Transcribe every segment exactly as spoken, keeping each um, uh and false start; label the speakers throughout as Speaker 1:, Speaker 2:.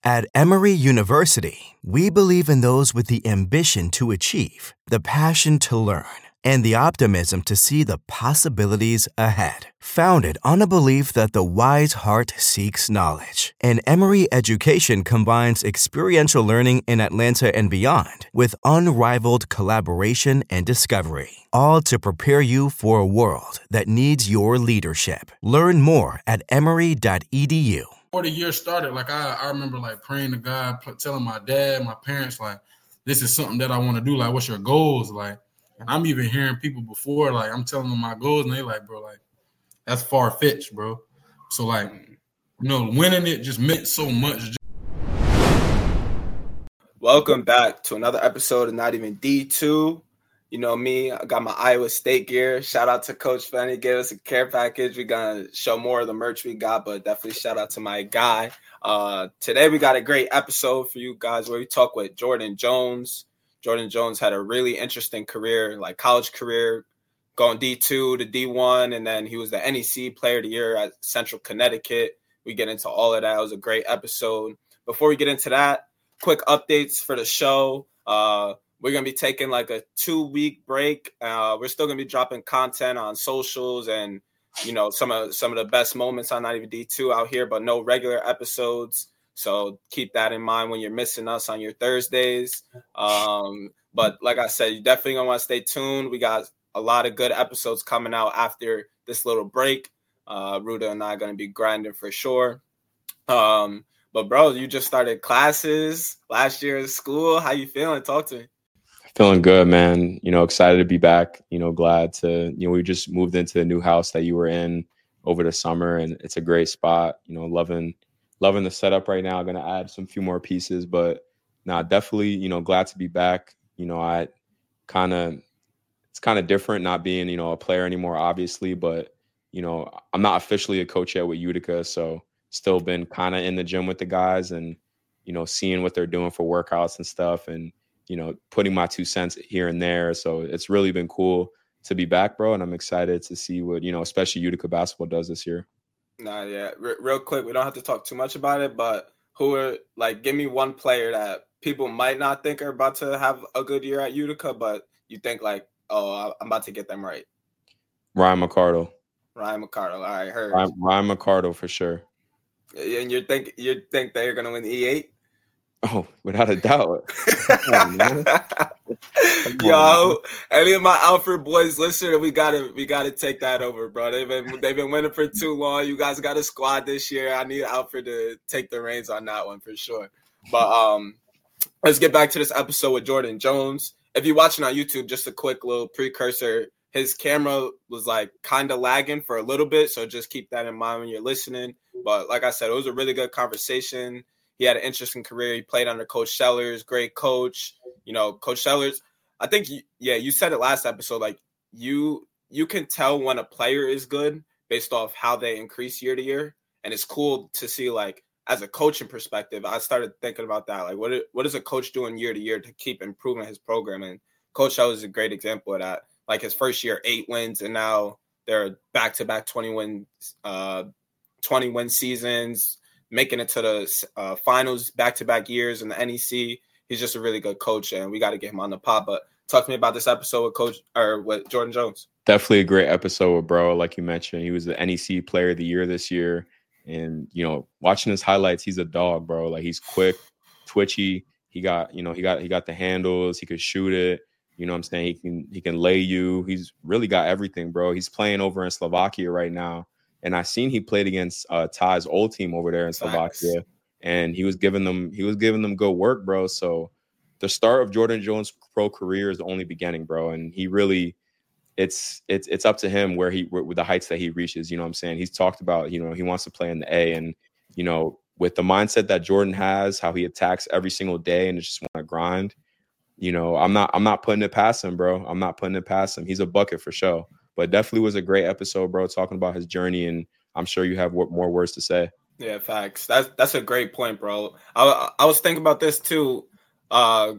Speaker 1: At Emory University, we believe in those with the ambition to achieve, the passion to learn, and the optimism to see the possibilities ahead. Founded on a belief that the wise heart seeks knowledge, and Emory education combines experiential learning in Atlanta and beyond with unrivaled collaboration and discovery, all to prepare you for a world that needs your leadership. Learn more at emory dot e d u.
Speaker 2: Before the year started, like I, I remember like praying to God, telling my dad, my parents, like, this is something that I want to do. Like, what's your goals? Like, and I'm even hearing people before, like, I'm telling them my goals, and they like, bro, like, that's far-fetched, bro. So, like, you know, winning it just meant so much.
Speaker 3: Welcome back to another episode of Not Even D two. You know me, I got my Iowa State gear. Shout out to Coach Fenny, gave us a care package. We're going to show more of the merch we got, but definitely shout out to my guy. Uh, today we got a great episode for you guys where we talk with Jordan Jones. Jordan Jones had a really interesting career, like college career, going D two to D one, and then he was the N E C Player of the Year at Central Connecticut. We get into all of that. It was a great episode. Before we get into that, quick updates for the show. Uh, We're going to be taking like a two-week break. Uh, we're still going to be dropping content on socials and, you know, some of some of the best moments on Not Even D two out here, but no regular episodes. So keep that in mind when you're missing us on your Thursdays. Um, but like I said, you definitely going to want to stay tuned. We got a lot of good episodes coming out after this little break. Uh, Ruda and I are going to be grinding for sure. Um, but, bro, you just started classes last year at school. How you feeling? Talk to me.
Speaker 4: Feeling good, man. You know, excited to be back. You know, glad to, you know, we just moved into the new house that you were in over the summer, and it's a great spot. You know, loving, loving the setup right now. I'm going to add some few more pieces, but nah, definitely, you know, glad to be back. You know, I kind of, it's kind of different not being, you know, a player anymore, obviously, but, you know, I'm not officially a coach yet with Utica. So still been kind of in the gym with the guys and, you know, seeing what they're doing for workouts and stuff. And, you know, putting my two cents here and there. So it's really been cool to be back, bro. And I'm excited to see what, you know, especially Utica basketball does this year.
Speaker 3: Nah, yeah. R- real quick, we don't have to talk too much about it, but who are, like, give me one player that people might not think are about to have a good year at Utica, but you think, like, oh, I'm about to get them right.
Speaker 4: Ryan McCardle.
Speaker 3: Ryan McCardle. All right, heard.
Speaker 4: Ryan, Ryan McCardle for sure.
Speaker 3: And you think you think they're going to win the E eight?
Speaker 4: Oh, without a doubt.
Speaker 3: on, Yo, any of my Alfred boys listening, we gotta we gotta take that over, bro. They've been they've been winning for too long. You guys got a squad this year. I need Alfred to take the reins on that one for sure. But um, let's get back to this episode with Jordan Jones. If you're watching on YouTube, just a quick little precursor. His camera was like kind of lagging for a little bit, so just keep that in mind when you're listening. But like I said, it was a really good conversation. He had an interesting career. He played under Coach Sellers, great coach. You know, Coach Sellers, I think, you, yeah, you said it last episode, like you you can tell when a player is good based off how they increase year to year. And it's cool to see, like, as a coaching perspective, I started thinking about that. Like, what what is a coach doing year to year to keep improving his program? And Coach Sellers is a great example of that. Like, his first year, eight wins, and now they're back-to-back twenty-win uh, twenty-win seasons, making it to the uh, finals back-to-back years in the N E C. He's just a really good coach, and we got to get him on the pod. But talk to me about this episode with Coach or with Jordan Jones.
Speaker 4: Definitely a great episode with bro. Like you mentioned, he was the N E C Player of the Year this year, and you know, watching his highlights, he's a dog, bro. Like, he's quick, twitchy. He got, you know, he got he got the handles. He could shoot it. You know what I'm saying? He can he can lay you. He's really got everything, bro. He's playing over in Slovakia right now. And I seen he played against uh, Ty's old team over there in Slovakia, nice. And he was giving them he was giving them good work, bro. So the start of Jordan Jones' pro career is only beginning, bro. And he really, it's it's it's up to him where he with the heights that he reaches. You know what I'm saying? He's talked about, you know, he wants to play in the A, and you know, with the mindset that Jordan has, how he attacks every single day and just want to grind. You know, I'm not I'm not putting it past him, bro. I'm not putting it past him. He's a bucket for sure. But definitely was a great episode, bro, talking about his journey, and I'm sure you have more words to say.
Speaker 3: Yeah, facts. That's that's a great point, bro. I I was thinking about this too. Uh,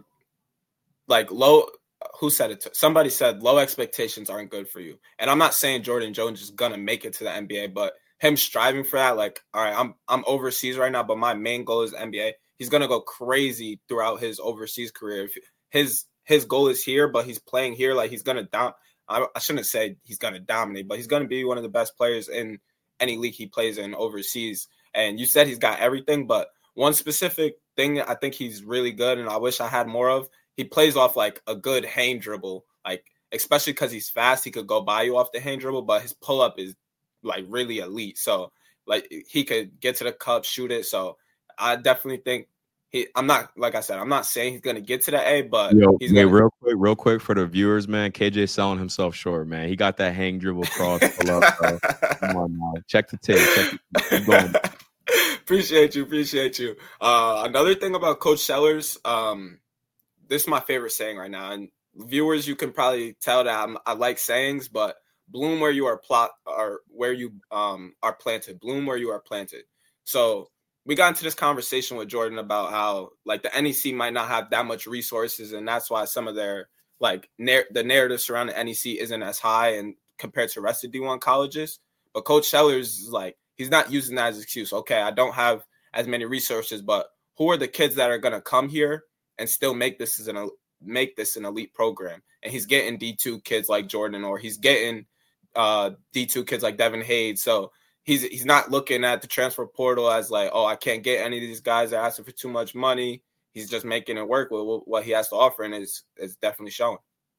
Speaker 3: like low, who said it? To, somebody said low expectations aren't good for you. And I'm not saying Jordan Jones is gonna make it to the N B A, but him striving for that, like, all right, I'm I'm overseas right now, but my main goal is the N B A. he's gonna go crazy throughout his overseas career. If his his goal is here, but he's playing here, like he's gonna dom- I, I shouldn't say he's gonna dominate, but he's gonna be one of the best players in any league he plays in overseas. And you said he's got everything, but one specific thing I think he's really good, and I wish I had more of, he plays off like a good hang dribble, like especially because he's fast, he could go by you off the hang dribble, but his pull up is like really elite. So like he could get to the cup, shoot it. So I definitely think he, I'm not, like I said, I'm not saying he's going to get to the A, but
Speaker 4: Yo,
Speaker 3: he's
Speaker 4: man,
Speaker 3: gonna,
Speaker 4: real quick, real quick for the viewers, man, K J selling himself short, man. He got that hang dribble cross. Pull up, bro. Come on, man. Check the tape. Check the, keep going.
Speaker 3: Appreciate you. Appreciate you. Uh, another thing about Coach Sellers, um, this is my favorite saying right now. And viewers, you can probably tell that I'm, I like sayings, but bloom where you are plot or where you um, are planted. Bloom where you are planted. So we got into this conversation with Jordan about how like the N E C might not have that much resources, and that's why some of their like nar- the narrative surrounding N E C isn't as high and compared to the rest of D one colleges. But Coach Sellers is like, he's not using that as an excuse. Okay, I don't have as many resources, but who are the kids that are going to come here and still make this as an make this an elite program? And he's getting D two kids like Jordan, or he's getting uh, D two kids like Devin Hayes. So he's he's not looking at the transfer portal as like, oh, I can't get any of these guys that are asking for too much money. He's just making it work with what he has to offer, and it's it's definitely showing.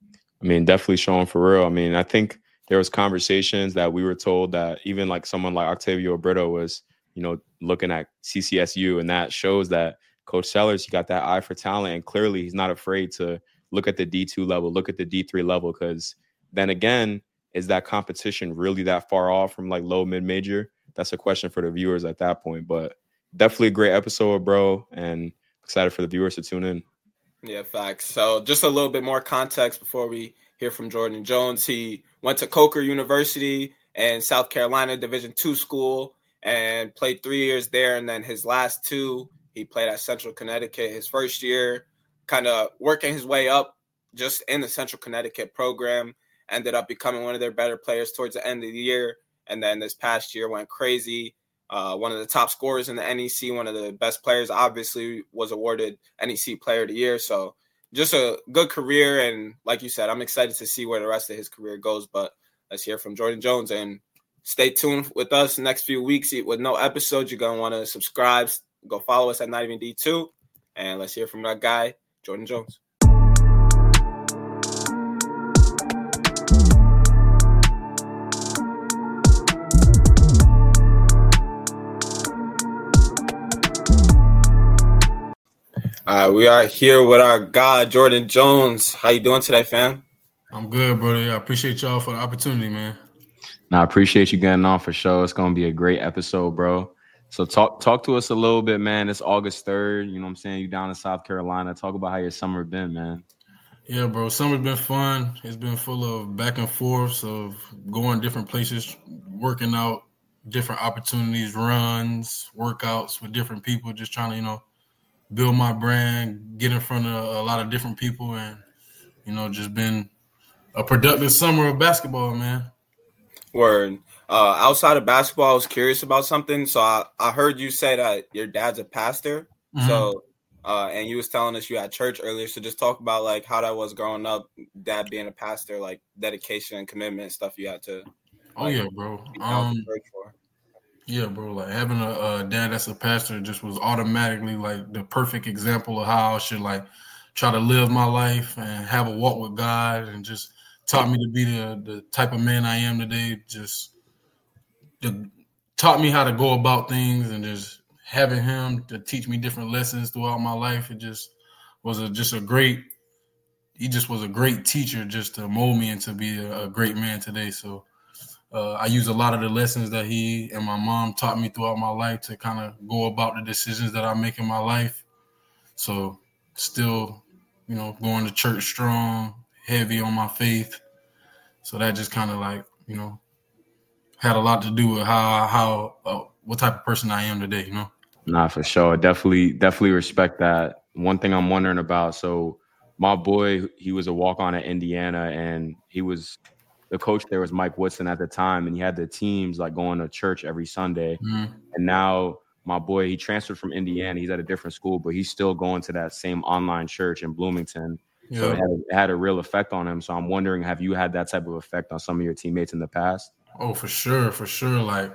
Speaker 4: I mean, definitely showing for real. I mean, I think there was conversations that we were told that even like someone like Octavio Brito was, you know, looking at C C S U, and that shows that Coach Sellers, he got that eye for talent, and clearly he's not afraid to look at the D two level, look at the D three level, because then again, is that competition really that far off from like low, mid, major? That's a question for the viewers at that point. But definitely a great episode, bro, and excited for the viewers to tune in.
Speaker 3: Yeah, facts. So just a little bit more context before we hear from Jordan Jones. He went to Coker University and South Carolina Division two school and played three years there. And then his last two, he played at Central Connecticut. His first year, kind of working his way up just in the Central Connecticut program, ended up becoming one of their better players towards the end of the year. And then this past year went crazy. Uh, one of the top scorers in the N E C, one of the best players, obviously was awarded N E C Player of the Year. So just a good career. And like you said, I'm excited to see where the rest of his career goes. But let's hear from Jordan Jones, and stay tuned with us the next few weeks with no episodes. You're going to want to subscribe, go follow us at Not Even D two. And let's hear from that guy, Jordan Jones. All right, we are here with our guy, Jordan Jones. How you doing today, fam?
Speaker 2: I'm good, brother. I appreciate y'all for the opportunity, man.
Speaker 4: Now, I appreciate you getting on for sure. It's going to be a great episode, bro. So talk talk to us a little bit, man. It's August third. You know what I'm saying? You down in South Carolina. Talk about how your summer been, man.
Speaker 2: Yeah, bro. Summer's been fun. It's been full of back and forths of going different places, working out different opportunities, runs, workouts with different people, just trying to, you know, build my brand, get in front of a lot of different people, and, you know, just been a productive summer of basketball, man.
Speaker 3: Word. Uh, outside of basketball, I was curious about something. So I, I heard you say that your dad's a pastor. Mm-hmm. So, uh, and you was telling us you had church earlier. So just talk about like how that was growing up, dad being a pastor, like dedication and commitment and stuff you had to.
Speaker 2: Oh like, yeah, bro. Um, for. Yeah, bro. Like having a, a dad that's a pastor just was automatically like the perfect example of how I should like try to live my life and have a walk with God, and just taught me to be the, the type of man I am today. Just the, taught me how to go about things, and just having him to teach me different lessons throughout my life. It just was a, just a great, he just was a great teacher just to mold me into be a, a great man today. So uh, I use a lot of the lessons that he and my mom taught me throughout my life to kind of go about the decisions that I make in my life. So still, you know, going to church strong, heavy on my faith. So that just kind of like, you know, had a lot to do with how, how, uh, what type of person I am today, you know?
Speaker 4: Nah, for sure. Definitely, definitely respect that. One thing I'm wondering about, so my boy, he was a walk-on at Indiana, and he was, the coach there was Mike Woodson at the time, and he had the teams like going to church every Sunday. Mm-hmm. And now my boy, he transferred from Indiana. He's at a different school, but he's still going to that same online church in Bloomington. Yeah. So it had, it had a real effect on him. So I'm wondering, have you had that type of effect on some of your teammates in the past?
Speaker 2: Oh, for sure, for sure. Like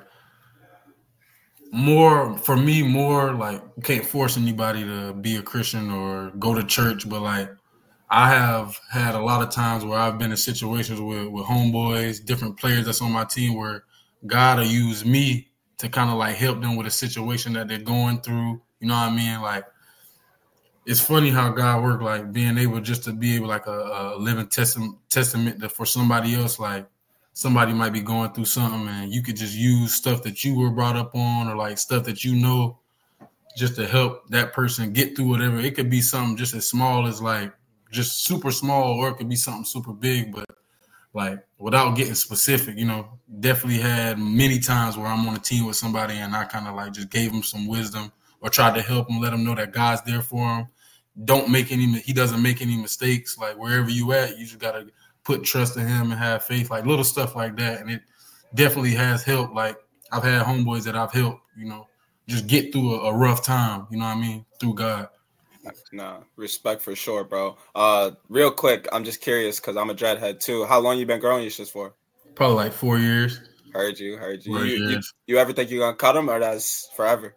Speaker 2: more for me, more like you can't force anybody to be a Christian or go to church, but like I have had a lot of times where I've been in situations with, with homeboys, different players that's on my team where God will use me to kind of like help them with a situation that they're going through. You know what I mean? Like, it's funny how God works, like being able just to be able like a, a living testament, testament to, for somebody else. Like somebody might be going through something and you could just use stuff that you were brought up on or like stuff that you know just to help that person get through whatever. It could be something just as small as like just super small, or it could be something super big, but like without getting specific, you know, definitely had many times where I'm on a team with somebody and I kind of like just gave them some wisdom or tried to help him, let him know that God's there for him. Don't make any, he doesn't make any mistakes. Like wherever you at, you just got to put trust in him and have faith, like little stuff like that. And it definitely has helped. Like I've had homeboys that I've helped, you know, just get through a, a rough time, you know what I mean, through God.
Speaker 3: Nah, respect for sure, bro. Uh, real quick, I'm just curious because I'm a dreadhead too. How long you been growing your shits for?
Speaker 2: Probably like four years.
Speaker 3: Heard you, heard you.
Speaker 2: Four
Speaker 3: You, you,
Speaker 2: years.
Speaker 3: you ever think you're gonna cut them or that's forever?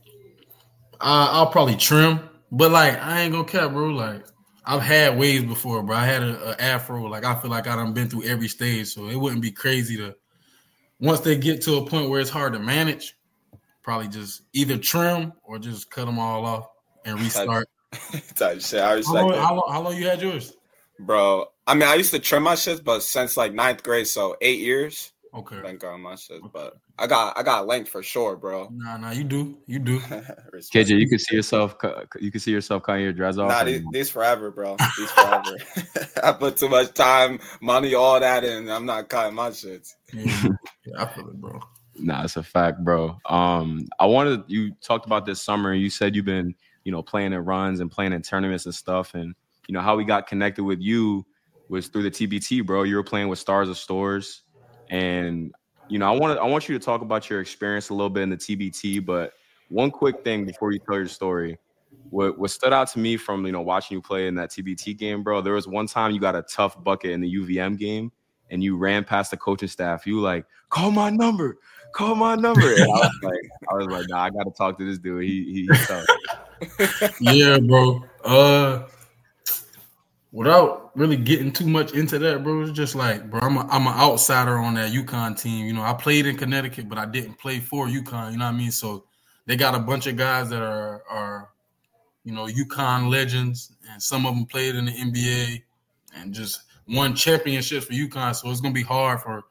Speaker 2: Uh, I'll probably trim, but like I ain't gonna cap, bro. Like I've had waves before, bro. I had a, a afro. Like I feel like I done been through every stage, so it wouldn't be crazy to once they get to a point where it's hard to manage, probably just either trim or just cut them all off and restart.
Speaker 3: Type shit. I respect
Speaker 2: how, long,
Speaker 3: that.
Speaker 2: how, long, how long you had yours?
Speaker 3: Bro, I mean, I used to trim my shit, but since like ninth grade, so eight years.
Speaker 2: Okay.
Speaker 3: Been growing my shit, but I got I got length for sure, bro.
Speaker 2: Nah, nah, you do, you do.
Speaker 4: K J, you can see yourself. You can see yourself cutting your dreads off.
Speaker 3: Nah, these, these forever, bro. These forever. I put too much time, money, all that in. I'm not cutting my shit.
Speaker 2: Yeah, yeah, I feel it, bro.
Speaker 4: Nah, it's a fact, bro. Um, I wanted you talked about this summer. You said you've been, you know, playing in runs and playing in tournaments and stuff. And, you know, how we got connected with you was through the T B T, bro. You were playing with Stars of Stores. And, you know, I want to I want you to talk about your experience a little bit in the T B T. But one quick thing before you tell your story, what, what stood out to me from, you know, watching you play in that T B T game, bro, there was one time you got a tough bucket in the U V M game and you ran past the coaching staff. You were like, call my number. Call my number. And I was like, I was like, nah, I got to talk to this dude. He, he, he's tough.
Speaker 2: Yeah, bro. Uh, without really getting too much into that, bro, it's just like, bro, I'm a, I'm an outsider on that UConn team. You know, I played in Connecticut, but I didn't play for UConn. You know what I mean? So they got a bunch of guys that are, are you know, UConn legends, and some of them played in the N B A and just won championships for UConn. So it's gonna be hard for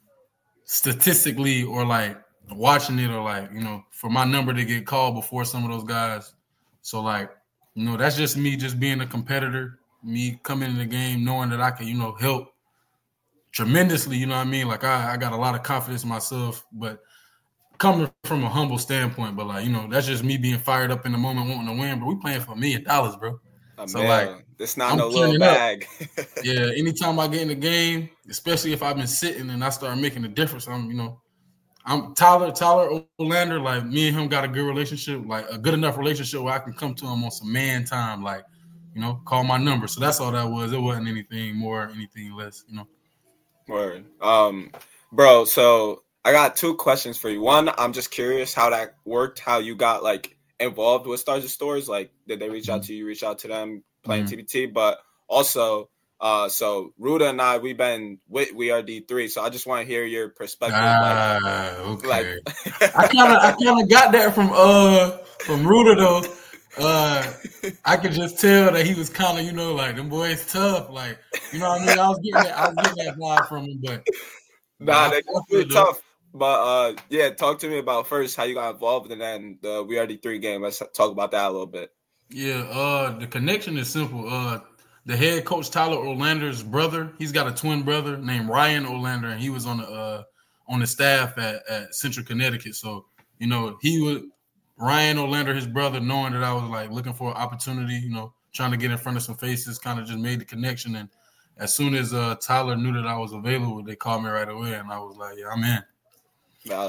Speaker 2: statistically or like watching it or like, you know, for my number to get called before some of those guys. So like, you know, that's just me just being a competitor, me coming in the game, knowing that I can, you know, help tremendously, you know what I mean? Like I, I got a lot of confidence in myself, but coming from a humble standpoint, but like, you know, that's just me being fired up in the moment, wanting to win, but we playing for a million dollars, bro.
Speaker 3: Oh,
Speaker 2: so
Speaker 3: man.
Speaker 2: like,
Speaker 3: it's not
Speaker 2: I'm
Speaker 3: no little
Speaker 2: turning
Speaker 3: bag.
Speaker 2: Yeah, anytime I get in the game, especially if I've been sitting and I start making a difference, I'm, you know, I'm Tyler, Tyler Olander, like me and him got a good relationship, like a good enough relationship where I can come to him on some man time, like, you know, call my number. So that's all that was. It wasn't anything more, anything less, you know.
Speaker 3: Word. Um, bro, so I got two questions for you. One, I'm just curious how that worked, how you got like involved with Stars of Stores. Like, did they reach out to you, reach out to them playing mm-hmm. T B T? But also, uh, so Ruda and I, we've been with We Are D three. So I just want to hear your perspective.
Speaker 2: Ah,
Speaker 3: like,
Speaker 2: okay.
Speaker 3: Like,
Speaker 2: I kind of, I kind of got that from uh from Ruda though. Uh, I could just tell that he was kind of, you know, like them boys tough. Like, you know what I mean? I was getting that, I was getting that vibe from him, but
Speaker 3: nah, they definitely tough. But uh, yeah, talk to me about first how you got involved in that and the We Are D three game. Let's talk about that a little bit.
Speaker 2: Yeah, uh, the connection is simple. Uh, the head coach Tyler Olander's brother, he's got a twin brother named Ryan Olander, and he was on the uh on the staff at, at Central Connecticut. So you know, he would Ryan Olander, his brother, knowing that I was like looking for an opportunity, you know, trying to get in front of some faces, kind of just made the connection. And as soon as uh, Tyler knew that I was available, they called me right away, and I was like, "Yeah, I'm in."
Speaker 3: Valid.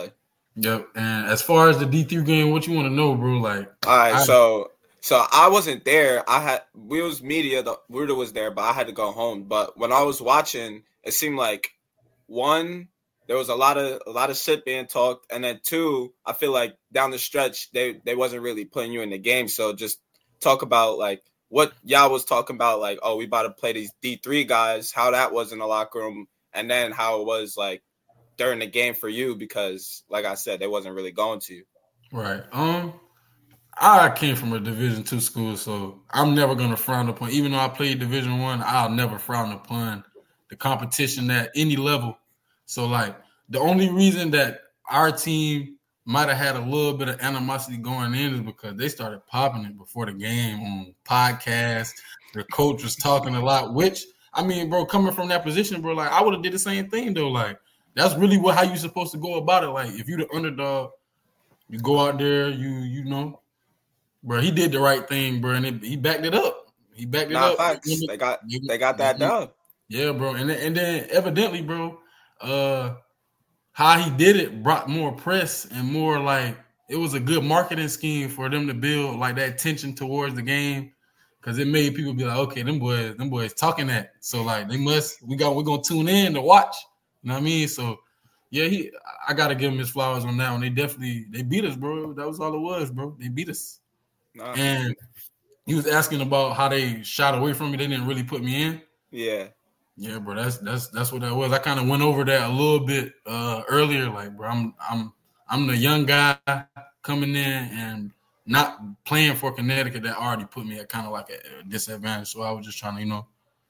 Speaker 2: Yep. And as far as the D three game, what you want to know, bro? Like,
Speaker 3: all right,
Speaker 2: I,
Speaker 3: so so I wasn't there. I had we was media. The Ruder was there, but I had to go home. But when I was watching, it seemed like one, there was a lot of a lot of shit being talked, and then two, I feel like down the stretch they they wasn't really putting you in the game. So just talk about like what y'all was talking about, like, oh, we about to play these D three guys, how that was in the locker room, and then how it was like during the game for you, because like I said, they wasn't really going to you.
Speaker 2: Right. Um, I came from a Division two school, so I'm never gonna frown upon. Even though I played Division one, I'll never frown upon the competition at any level. So like the only reason that our team might have had a little bit of animosity going in is because they started popping it before the game on podcasts. The coach was talking a lot, which I mean, bro, coming from that position, bro, like I would have did the same thing though. Like that's really what how you supposed to go about it. Like if you the underdog, you go out there, you you know, bro. He did the right thing, bro, and it, he backed it up. He backed it
Speaker 3: nah,
Speaker 2: up.
Speaker 3: Facts. They got they got that done.
Speaker 2: Yeah, bro, and then, and then evidently, bro, uh, how he did it brought more press and more like it was a good marketing scheme for them to build like that tension towards the game. Cause it made people be like, okay, them boys, them boys talking that. So like they must, we got, we're gonna tune in to watch. You know what I mean? So yeah, he, I gotta give him his flowers on that one. They definitely, they beat us, bro. That was all it was, bro. They beat us. Nah. And he was asking about how they shot away from me. They didn't really put me in.
Speaker 3: Yeah.
Speaker 2: Yeah, bro. That's that's that's what that was. I kind of went over that a little bit uh, earlier. Like, bro, I'm I'm I'm the young guy coming in and not playing for Connecticut that already put me at kind of like a disadvantage. So I was just trying to, you know,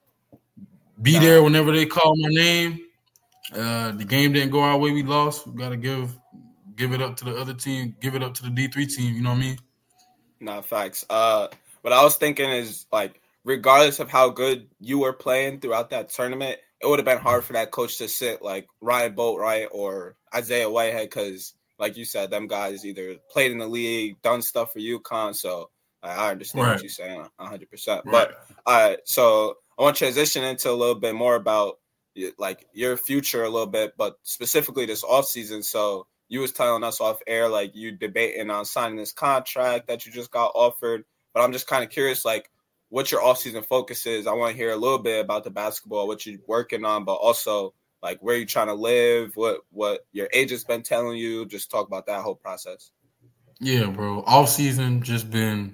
Speaker 2: be there whenever they call my name. Uh, the game didn't go our way. We lost. We got to give give it up to the other team. Give it up to the D three team. You know what I mean?
Speaker 3: Nah, facts. Uh, what I was thinking is, like, regardless of how good you were playing throughout that tournament, it would have been hard for that coach to sit like Ryan Boatright or Isaiah Whitehead because, like you said, them guys either played in the league, done stuff for UConn. So like, I understand right. what you're saying one hundred percent. Right. But all right, so I want to transition into a little bit more about like your future a little bit, but specifically this offseason. So you was telling us off air, like you debating on signing this contract that you just got offered. But I'm just kind of curious, like, what your offseason focus is. I want to hear a little bit about the basketball, what you're working on, but also like where you're trying to live, what what your agent's been telling you. Just talk about that whole process.
Speaker 2: Yeah, bro. Offseason just been,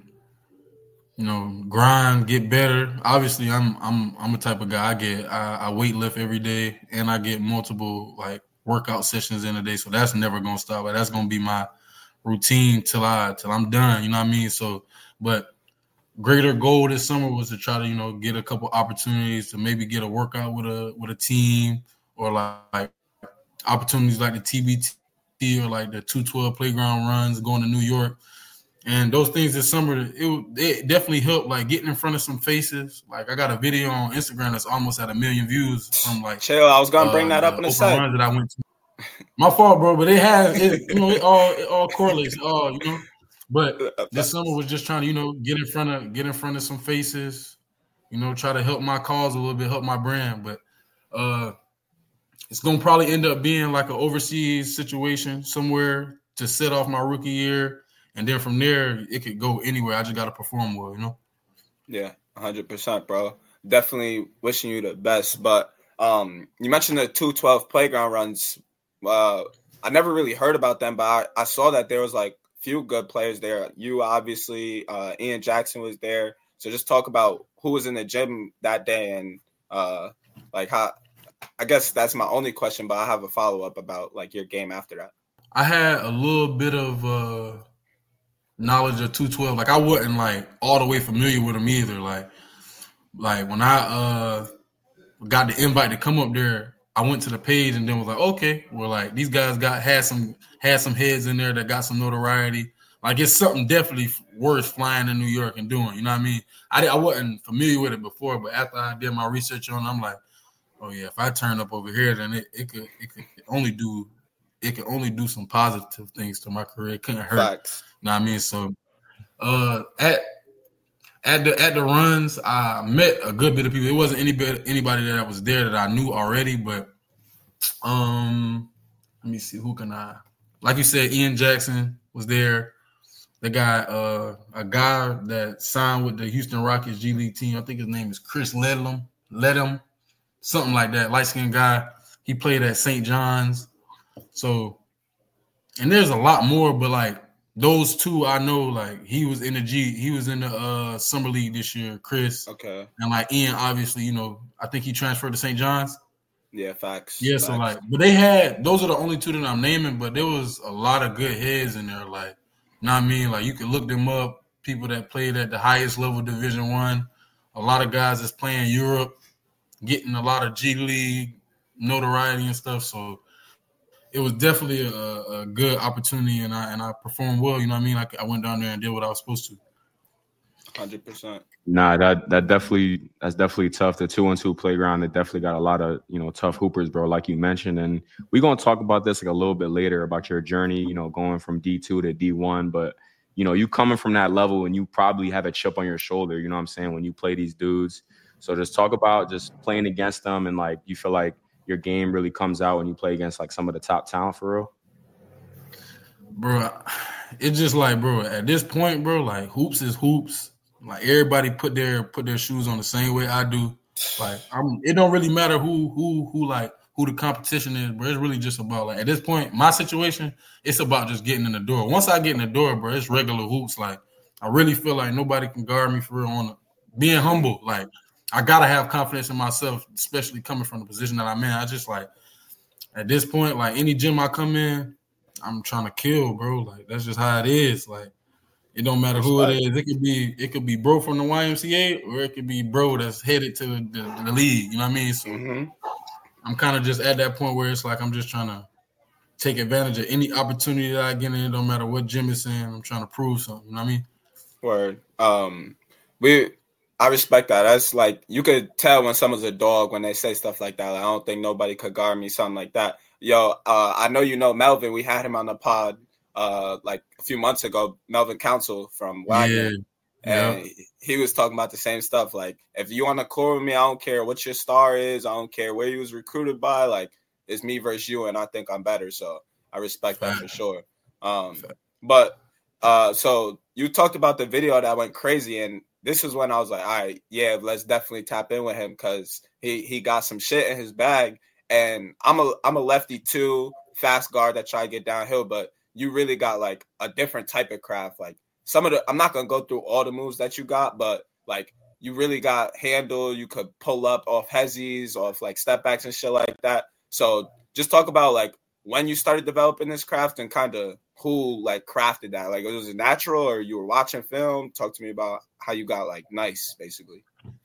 Speaker 2: you know, grind, get better. Obviously, I'm I'm I'm a type of guy. I get I, I weight lift every day, and I get multiple like workout sessions in a day. So that's never gonna stop. Like, that's gonna be my routine till I till I'm done. You know what I mean? So, but greater goal this summer was to try to, you know, get a couple opportunities to maybe get a workout with a with a team, or like, like opportunities like the T B T or like the two twelve playground runs, going to New York. And those things this summer, it, it definitely helped, like getting in front of some faces. Like I got a video on Instagram that's almost at a million views from like.
Speaker 3: Chill, I was gonna uh, bring that up in a second.
Speaker 2: Runs that I went to. My fault, bro, but it has, it, you know, it all it all correlates. All you know. But this summer was just trying to, you know, get in front of get in front of some faces, you know, try to help my cause a little bit, help my brand. But uh, it's gonna probably end up being like an overseas situation somewhere to set off my rookie year, and then from there it could go anywhere. I just gotta perform well, you know.
Speaker 3: Yeah, one hundred percent, bro. Definitely wishing you the best. But um, you mentioned the two twelve playground runs. Uh, I never really heard about them, but I, I saw that there was like few good players there. You obviously, uh, Ian Jackson was there. So just talk about who was in the gym that day and uh, like how. I guess that's my only question, but I have a follow up about like your game after that.
Speaker 2: I had a little bit of uh, knowledge of two twelve. Like I wasn't like all the way familiar with them either. Like, like when I uh, got the invite to come up there, I went to the page and then was like, okay, well, like these guys got had some had some heads in there that got some notoriety. Like it's something definitely worth flying to New York and doing. You know what I mean? I I wasn't familiar with it before, but after I did my research on it, I'm like, oh yeah, if I turn up over here, then it, it could it could only do it could only do some positive things to my career. It couldn't hurt.
Speaker 3: Facts.
Speaker 2: You know what I mean? So uh, at At the at the runs, I met a good bit of people. It wasn't anybody anybody that was there that I knew already, but um, let me see, who can I like you said, Ian Jackson was there. They got uh, a guy that signed with the Houston Rockets G League team. I think his name is Chris Ledlam, Ledham, something like that. Light-skinned guy. He played at Saint John's. So, and there's a lot more, but like those two, I know. Like he was in the G, he was in the uh, summer league this year. Chris,
Speaker 3: okay,
Speaker 2: and like Ian, obviously, you know, I think he transferred to Saint John's.
Speaker 3: Yeah, facts.
Speaker 2: Yeah,
Speaker 3: facts.
Speaker 2: so like, but they had those are the only two that I'm naming, but there was a lot of good heads in there. Like, you know what I mean? Like you could look them up. People that played at the highest level, Division One. A lot of guys that's playing Europe, getting a lot of G League notoriety and stuff. So it was definitely a, a good opportunity, and I and I performed well. You know what I mean? Like I went down there and did what I was supposed to.
Speaker 3: Hundred percent.
Speaker 4: Nah, that that definitely that's definitely tough. The two and two playground, it definitely got a lot of, you know, tough hoopers, bro, like you mentioned. And we're gonna talk about this like a little bit later about your journey, you know, going from D two to D one. But you know, you coming from that level and you probably have a chip on your shoulder, you know what I'm saying, when you play these dudes. So just talk about just playing against them and like you feel like your game really comes out when you play against like some of the top talent for real.
Speaker 2: Bro, it's just like, bro, at this point, bro, like hoops is hoops. Like everybody put their put their shoes on the same way I do. Like I'm, it don't really matter who who who like who the competition is, bro. It's really just about like at this point, my situation, it's about just getting in the door. Once I get in the door, bro, it's regular hoops. Like I really feel like nobody can guard me for real on the, being humble. Like I gotta have confidence in myself, especially coming from the position that I'm in. I just like at this point, like any gym I come in, I'm trying to kill, bro. Like that's just how it is. Like. It don't matter who it is. It could be it could be bro from the Y M C A or it could be bro that's headed to the, the, the league. You know what I mean? So
Speaker 3: mm-hmm.
Speaker 2: I'm kind of just at that point where it's like I'm just trying to take advantage of any opportunity that I get in. It don't matter what gym it's in. I'm trying to prove something. You know what I mean?
Speaker 3: Word. Um, we I respect that. That's like you could tell when someone's a dog when they say stuff like that. Like, I don't think nobody could guard me, something like that. Yo, uh, I know you know Melvin. We had him on the pod. Uh, like a few months ago, Melvin Council from Wagner,
Speaker 2: yeah.
Speaker 3: and yeah. he was talking about the same stuff. Like, if you on the court with me, I don't care what your star is. I don't care where you was recruited by. Like, it's me versus you, and I think I'm better. So I respect that for sure. Um, but uh, so you talked about the video that went crazy, and this is when I was like, all right, yeah, let's definitely tap in with him because he he got some shit in his bag, and I'm a I'm a lefty too, fast guard that try to get downhill, but you really got like a different type of craft. Like some of the, I'm not going to go through all the moves that you got, but like you really got handle. You could pull up off hezzies, off like step backs and shit like that. So just talk about like when you started developing this craft and kind of who like crafted that. Like was it natural or you were watching film? Talk to me about how you got like nice basically.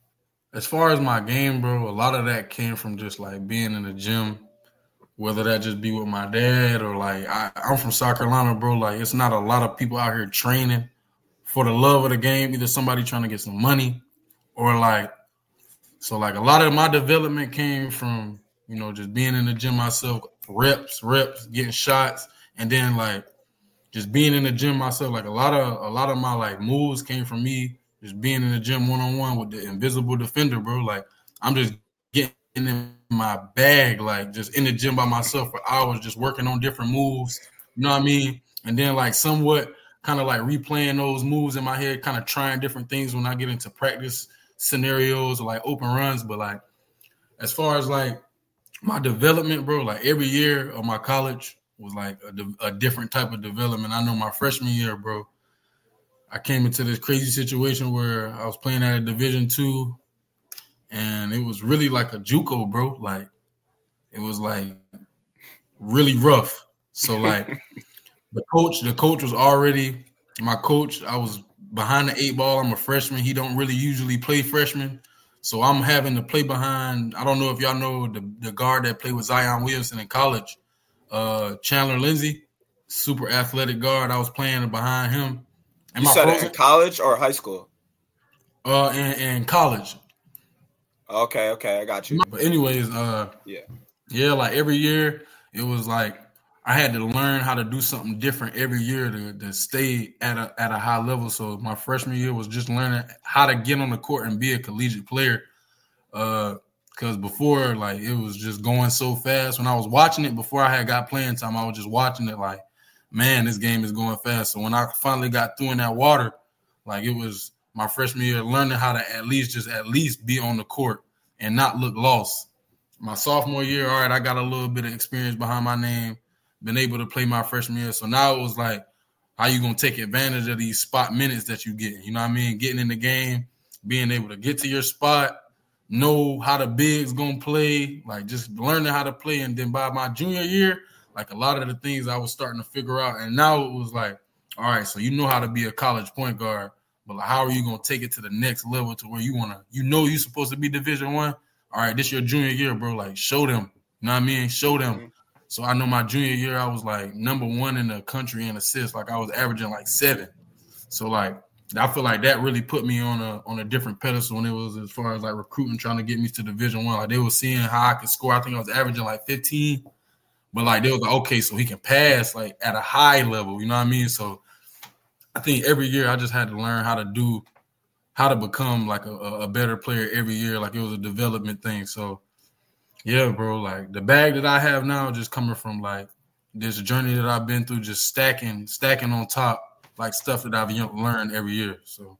Speaker 2: As far as my game, bro, a lot of that came from just like being in the gym. Whether that just be with my dad or like I, I'm from South Carolina, bro. Like it's not a lot of people out here training for the love of the game. Either somebody trying to get some money or like so. Like a lot of my development came from you know just being in the gym myself, reps, reps, getting shots, and then like just being in the gym myself. Like a lot of a lot of my like moves came from me just being in the gym one on one with the invisible defender, bro. Like I'm just getting in my bag, like just in the gym by myself for hours, just working on different moves. You know what I mean? And then like somewhat kind of like replaying those moves in my head, kind of trying different things when I get into practice scenarios or like open runs. But like as far as like my development, bro, like every year of my college was like a, a different type of development. I know my freshman year, bro, I came into this crazy situation where I was playing at a Division two. And it was really like a JUCO, bro. Like, it was like really rough. So like the coach, the coach was already my coach. I was behind the eight ball. I'm a freshman. He don't really usually play freshmen. So I'm having to play behind. I don't know if y'all know the, the guard that played with Zion Williamson in college, uh, Chandler Lindsay, super athletic guard. I was playing behind him.
Speaker 3: And you said it in college or high school?
Speaker 2: Uh, in, in college.
Speaker 3: Okay, okay, I got you.
Speaker 2: But anyways, uh,
Speaker 3: yeah,
Speaker 2: yeah, like every year it was like I had to learn how to do something different every year to, to stay at a at a high level. So my freshman year was just learning how to get on the court and be a collegiate player. Uh, because before, like it was just going so fast. When I was watching it before I had got playing time, I was just watching it like man, this game is going fast. So when I finally got through in that water, like it was my freshman year, learning how to at least just at least be on the court and not look lost. My sophomore year, all right, I got a little bit of experience behind my name, been able to play my freshman year. So now it was like, how you going to take advantage of these spot minutes that you get? You know what I mean? Getting in the game, being able to get to your spot, know how the big's going to play, like just learning how to play. And then by my junior year, like a lot of the things I was starting to figure out. And now it was like, all right, so you know how to be a college point guard, but like, how are you going to take it to the next level to where you want to, you know, you're supposed to be Division One. All right, this your junior year, bro. Like, show them. You know what I mean? Show them. Mm-hmm. So I know my junior year, I was like number one in the country in assists. Like I was averaging like seven. So like I feel like that really put me on a on a different pedestal when it was as far as like recruiting, trying to get me to Division One. Like they were seeing how I could score. I think I was averaging like fifteen. But like they was like, okay, so he can pass like at a high level. You know what I mean? So I think every year I just had to learn how to do, how to become like a, a better player every year. Like it was a development thing. So yeah, bro, like the bag that I have now just coming from like this journey that I've been through, just stacking, stacking on top, like stuff that I've learned every year. So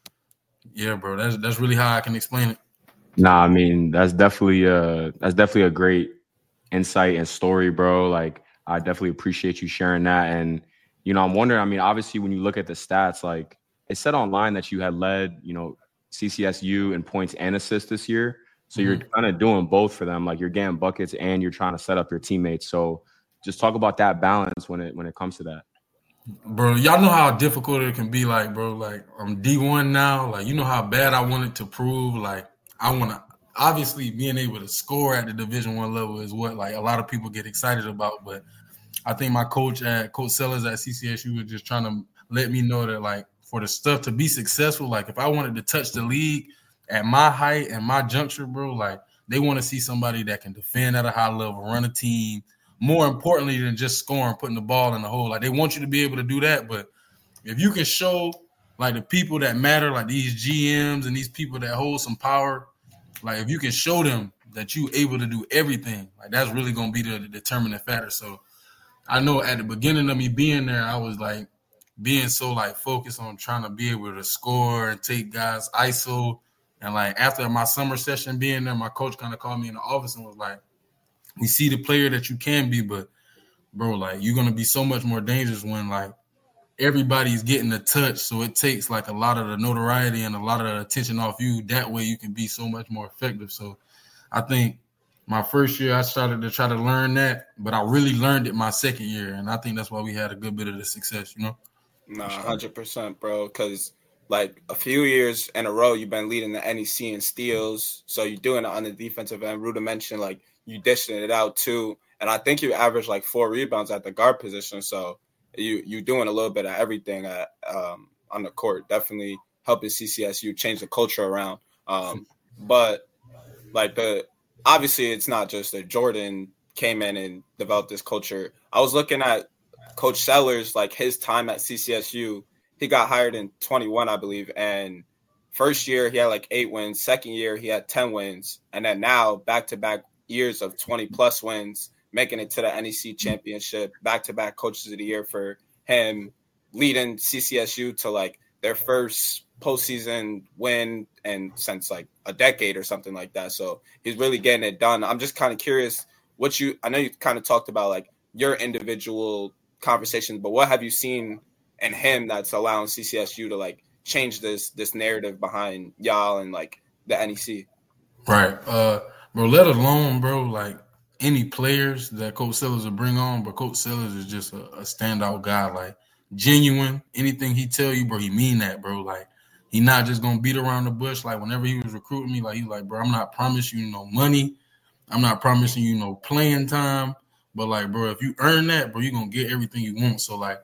Speaker 2: yeah, bro, that's that's really how I can explain it.
Speaker 4: Nah, I mean, that's definitely uh that's definitely a great insight and story, bro. Like I definitely appreciate you sharing that. And you know, I'm wondering, I mean, obviously when you look at the stats, like it said online that you had led, you know, C C S U in points and assists this year. So you're kind of doing both for them, like you're getting buckets and you're trying to set up your teammates. So just talk about that balance when it when it comes to that.
Speaker 2: Bro, y'all know how difficult it can be. Like, bro, like I'm D one now. Like, you know how bad I wanted to prove. Like, I want to obviously being able to score at the Division One level is what like a lot of people get excited about. But I think my coach at Coach Sellers at C C S U was just trying to let me know that like for the stuff to be successful, like if I wanted to touch the league at my height and my juncture, bro, like they want to see somebody that can defend at a high level, run a team, more importantly than just scoring, putting the ball in the hole. Like they want you to be able to do that. But if you can show like the people that matter, like these G Ms and these people that hold some power, like if you can show them that you able to do everything, like that's really going to be the, the determining factor. So I know at the beginning of me being there, I was like being so like focused on trying to be able to score and take guys I S O. And, like, after my summer session being there, my coach kind of called me in the office and was like, we see the player that you can be, but, bro, like, you're going to be so much more dangerous when, like, everybody's getting a touch. So it takes, like, a lot of the notoriety and a lot of the attention off you. That way you can be so much more effective. So I think my first year I started to try to learn that, but I really learned it my second year. And I think that's why we had a good bit of the success, you know?
Speaker 3: Nah, one hundred percent, bro, because – like a few years in a row, you've been leading the N E C in steals. So you're doing it on the defensive end. Ruda mentioned like you dishing it out too. And I think you averaged like four rebounds at the guard position. So you you doing a little bit of everything at, um, on the court. Definitely helping C C S U change the culture around. Um, but like the obviously it's not just that Jordan came in and developed this culture. I was looking at Coach Sellers, like his time at C C S U. He got hired in twenty-one, I believe, and first year he had like eight wins. Second year he had ten wins, and then now back-to-back years of twenty-plus wins, making it to the N E C championship, back-to-back coaches of the year for him, leading C C S U to like their first postseason win and since like a decade or something like that. So he's really getting it done. I'm just kind of curious what you – I know you kind of talked about like your individual conversations, but what have you seen – and him that's allowing C C S U to like change this this narrative behind y'all and like the N E C.
Speaker 2: Right. Uh bro, let alone, bro, like any players that Coach Sellers will bring on, but Coach Sellers is just a, a standout guy, like genuine. Anything he tell you, bro, he mean that, bro. Like he not just gonna beat around the bush. Like whenever he was recruiting me, like he's like, bro, I'm not promising you no money. I'm not promising you no playing time. But like, bro, if you earn that, bro, you're gonna get everything you want. So like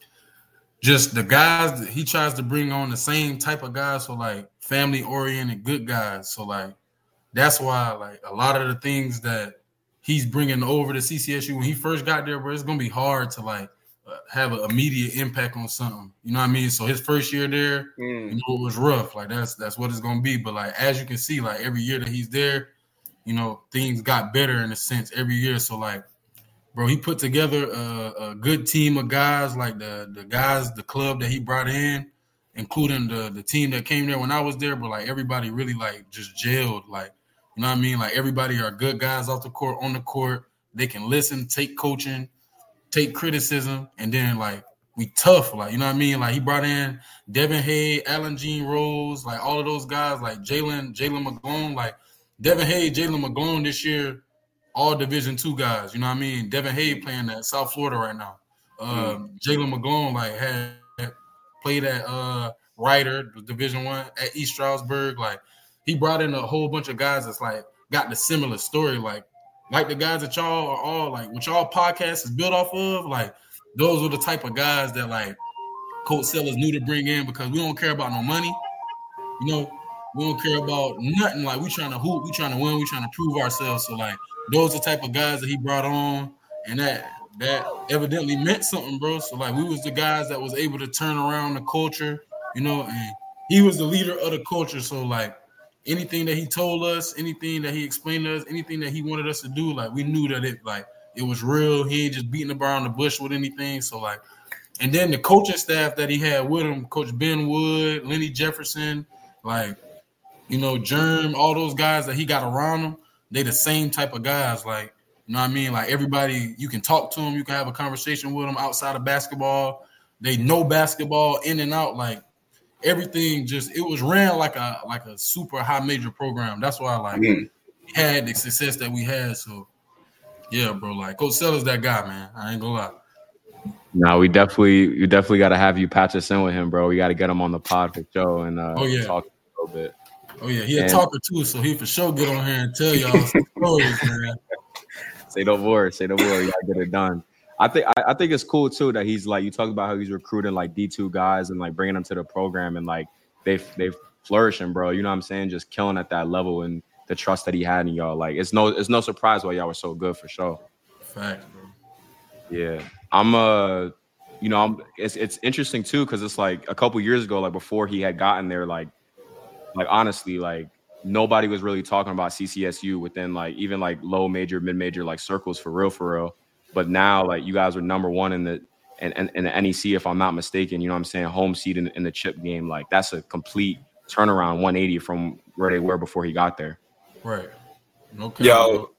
Speaker 2: just the guys that he tries to bring on the same type of guys, so like family-oriented, good guys. So like that's why like a lot of the things that he's bringing over to C C S U when he first got there, bro, it's gonna be hard to like uh, have an immediate impact on something. You know what I mean? So his first year there, mm. you know, it was rough. Like that's that's what it's gonna be. But like as you can see, like every year that he's there, you know, things got better in a sense every year. So like bro, he put together a, a good team of guys, like the the guys, the club that he brought in, including the the team that came there when I was there. But like everybody really like just gelled, like you know what I mean. Like everybody are good guys off the court, on the court. They can listen, take coaching, take criticism, and then like we tough, like you know what I mean. Like he brought in Devin Hay, Allen Jean Rose, like all of those guys, like Jalen Jalen McGlone, like Devin Hay, Jalen McGlone this year. All Division two guys, you know what I mean? Devin Hay playing at South Florida right now. Uh, mm. Jalen McGlone like had played at uh, Ryder, Division one at East Stroudsburg. Like he brought in a whole bunch of guys that's like got the similar story, like like the guys that y'all are all like, what y'all podcast is built off of. Like those are the type of guys that like Coach Sellers knew to bring in because we don't care about no money, you know. We don't care about nothing. Like we trying to hoop, we trying to win, we trying to prove ourselves. So like. Those are the type of guys that he brought on, and that that evidently meant something, bro. So like we was the guys that was able to turn around the culture, you know, and he was the leader of the culture. So like anything that he told us, anything that he explained to us, anything that he wanted us to do, like we knew that it like it was real. He ain't just beating around the bush with anything. So like, and then the coaching staff that he had with him, Coach Ben Wood, Lenny Jefferson, like you know, Germ, all those guys that he got around him. They the same type of guys, like, you know what I mean? Like, everybody, you can talk to them, you can have a conversation with them outside of basketball. They know basketball in and out. Like, everything just, it was ran like a like a super high major program. That's why, like, mm. we had the success that we had. So, yeah, bro, like, Coach Sellers that guy, man. I ain't gonna lie.
Speaker 4: No, we definitely, you definitely got to have you patch us in with him, bro. We got to get him on the pod for show and uh,
Speaker 2: oh, yeah.
Speaker 4: talk a little bit.
Speaker 2: Oh, yeah, he a and, talker, too, so he for sure get on here and tell y'all some stories, man.
Speaker 4: Say no more. Say no more. You got to get it done. I think I, I think it's cool, too, that he's, like, you talked about how he's recruiting, like, D two guys and, like, bringing them to the program and, like, they they flourishing, bro. You know what I'm saying? Just killing at that level and the trust that he had in y'all. Like, it's no it's no surprise why y'all were so good for sure.
Speaker 2: Fact, bro.
Speaker 4: Yeah. I'm, uh, you know, I'm, it's, it's interesting, too, because it's, like, a couple years ago, like, before he had gotten there, like, Like, honestly, like, nobody was really talking about C C S U within, like, even, like, low major, mid-major, like, circles for real, for real. But now, like, you guys are number one in the in, in, in the N E C, if I'm not mistaken. You know what I'm saying? Home seed in, in the chip game. Like, that's a complete turnaround, one eighty from where they were before he got there.
Speaker 2: Right. Okay.
Speaker 3: Yo,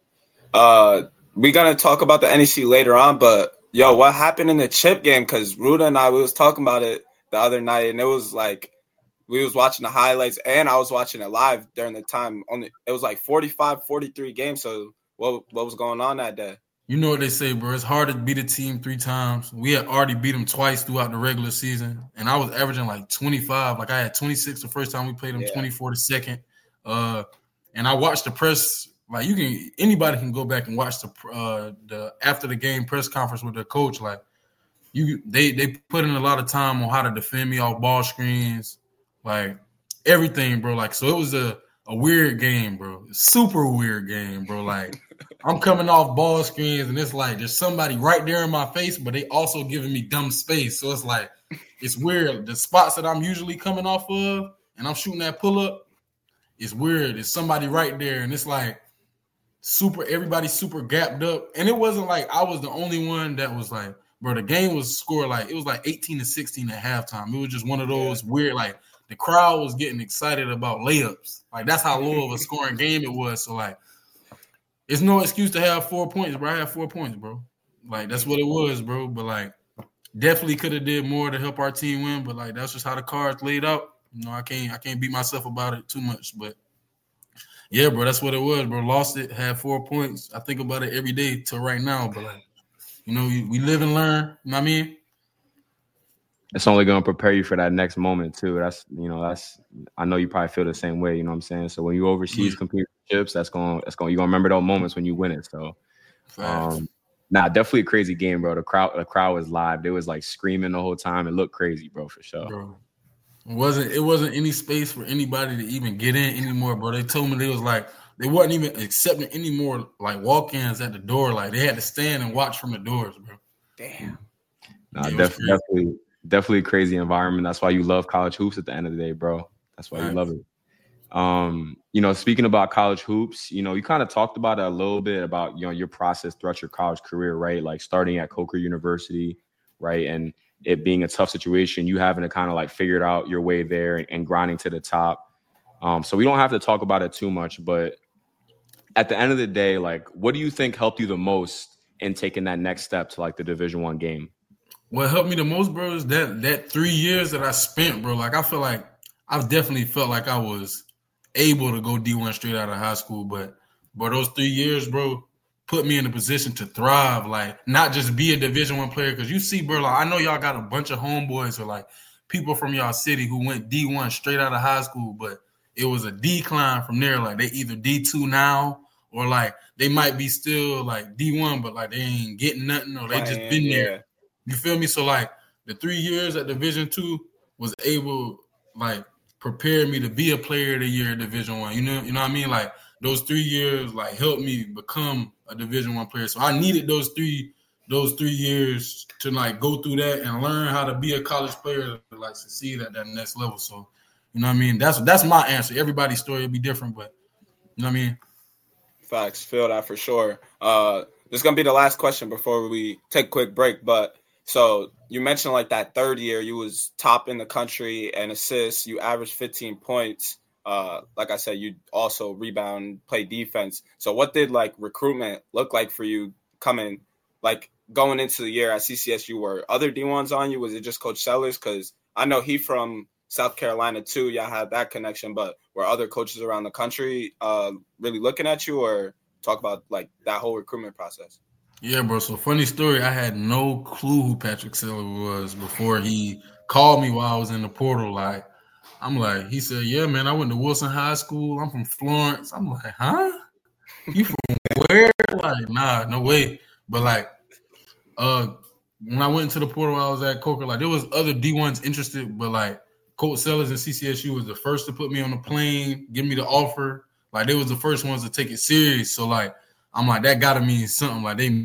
Speaker 3: uh, we're going to talk about the N E C later on, but, yo, what happened in the chip game? Because Ruda and I, we was talking about it the other night, and it was, like, we was watching the highlights, and I was watching it live during the time. Only it was like forty-five, forty-three games. So what what was going on that day?
Speaker 2: You know what they say, bro. It's hard to beat a team three times. We had already beat them twice throughout the regular season, and I was averaging like twenty-five. Like I had twenty-six the first time we played them, yeah. twenty-four the second. Uh, and I watched the press. Like you can, anybody can go back and watch the uh, the after the game press conference with their coach. Like you, they they put in a lot of time on how to defend me off ball screens. Like everything, bro. Like, so it was a, a weird game, bro. Super weird game, bro. Like, I'm coming off ball screens and it's like there's somebody right there in my face, but they also giving me dumb space. So it's like, it's weird. The spots that I'm usually coming off of and I'm shooting that pull up, it's weird. There's somebody right there and it's like super, everybody's super gapped up. And it wasn't like I was the only one that was like, bro, the game was scored like, it was like eighteen to sixteen at halftime. It was just one of those weird, like, the crowd was getting excited about layups. Like, that's how low of a scoring game it was. So, like, it's no excuse to have four points, bro. I had four points, bro. Like, that's what it was, bro. But, like, definitely could have did more to help our team win. But, like, that's just how the cards laid out. You know, I can't I can't beat myself about it too much. But, yeah, bro, that's what it was, bro. Lost it, had four points. I think about it every day till right now. But, like, you know, we live and learn. You know what I mean?
Speaker 4: It's only going to prepare you for that next moment too. That's, you know, that's, I know you probably feel the same way, you know what I'm saying? So when you overseas compete for chips, that's going, that's going, you're going to remember those moments when you win it. So, um, nah, definitely a crazy game, bro. The crowd, the crowd was live. They was like screaming the whole time. It looked crazy, bro, for sure.
Speaker 2: Bro, it wasn't, it wasn't any space for anybody to even get in anymore, bro. They told me they was like, they wasn't even accepting any more like walk-ins at the door. Like they had to stand and watch from the doors, bro.
Speaker 3: Damn.
Speaker 4: Nah, def- definitely. Definitely a crazy environment. That's why you love college hoops at the end of the day, bro. That's why you love it. Um, you know, speaking about college hoops, you know, you kind of talked about it a little bit about, you know, your process throughout your college career, right? Like starting at Coker University, right? And it being a tough situation, you having to kind of like figure out your way there and, and grinding to the top. Um, so we don't have to talk about it too much, but at the end of the day, like, what do you think helped you the most in taking that next step to like the Division One game?
Speaker 2: What helped me the most, bro, is that that three years that I spent, bro. Like, I feel like I've definitely felt like I was able to go D one straight out of high school, but but those three years, bro, put me in a position to thrive. Like, not just be a Division One player, because you see, bro, like, I know y'all got a bunch of homeboys or like people from y'all city who went D one straight out of high school, but it was a decline from there. Like, they either D two now or like they might be still like D one, but like they ain't getting nothing or they just been there. Yeah. You feel me? So like the three years at Division Two was able like prepare me to be a player of the year at Division One. You know, you know what I mean? Like those three years like helped me become a Division One player. So I needed those three those three years to like go through that and learn how to be a college player to like succeed at that next level. So you know what I mean? That's that's my answer. Everybody's story will be different, but you know what I mean?
Speaker 3: Facts, feel that for sure. Uh, this is gonna be the last question before we take a quick break. But so you mentioned like that third year, you was top in the country and assists. You averaged fifteen points. Uh, like I said, you also rebound, play defense. So what did like recruitment look like for you coming, like going into the year at C C S U? Were other D ones on you? Was it just Coach Sellers? Because I know he from South Carolina too. Y'all had that connection, but were other coaches around the country uh, really looking at you, or talk about like that whole recruitment process?
Speaker 2: Yeah, bro. So funny story. I had no clue who Patrick Sellers was before he called me while I was in the portal. Like, I'm like, he said, yeah, man, I went to Wilson High School. I'm from Florence. I'm like, huh? You from where? Like, nah, no way. But like, uh, when I went into the portal, I was at Coker. Like, there was other D ones interested, but like, Coach Sellers and C C S U was the first to put me on the plane, give me the offer. Like, they was the first ones to take it serious. So, like, I'm like, that got to mean something. Like, they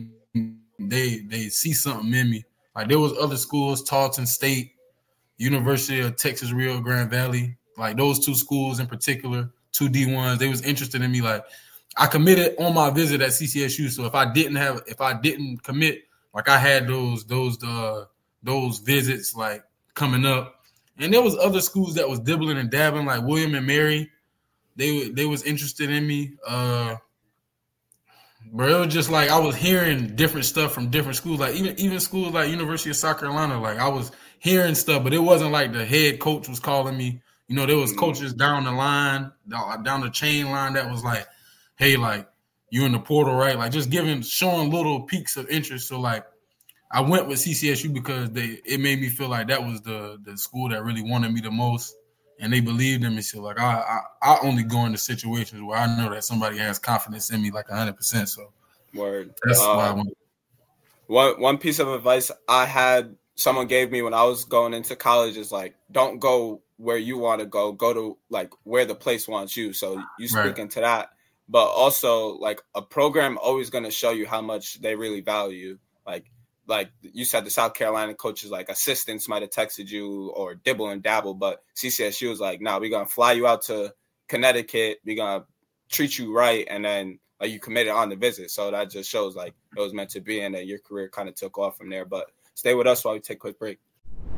Speaker 2: they they see something in me. Like, there was other schools, Tarleton State, University of Texas Rio Grande Valley. Like, those two schools in particular, two D ones, they was interested in me. Like, I committed on my visit at C C S U. So, if I didn't have, if I didn't commit, like, I had those, those, uh, those visits, like, coming up. And there was other schools that was dibbling and dabbling, like William and Mary. They they was interested in me. Uh, but it was just like I was hearing different stuff from different schools. Like even even schools like University of South Carolina, like I was hearing stuff, but it wasn't like the head coach was calling me. You know, there was coaches down the line, down the chain line that was like, hey, like, you in the portal, right? Like just giving, showing little peaks of interest. So like, I went with C C S U because they it made me feel like that was the the school that really wanted me the most, and they believed in me. So like I I, I only go into situations where I know that somebody has confidence in me like one hundred percent. So
Speaker 3: word.
Speaker 2: That's
Speaker 3: uh,
Speaker 2: why I went.
Speaker 3: One one piece of advice I had someone gave me when I was going into college is like, don't go where you want to go. Go to like where the place wants you. So you speak into right. that, but also like a program always going to show you how much they really value. Like. Like you said, the South Carolina coaches, like assistants might have texted you or dibble and dabble, but C C S U was like, nah, we're going to fly you out to Connecticut. We're going to treat you right. And then like you committed on the visit. So that just shows like it was meant to be and that your career kind of took off from there. But stay with us while we take a quick break.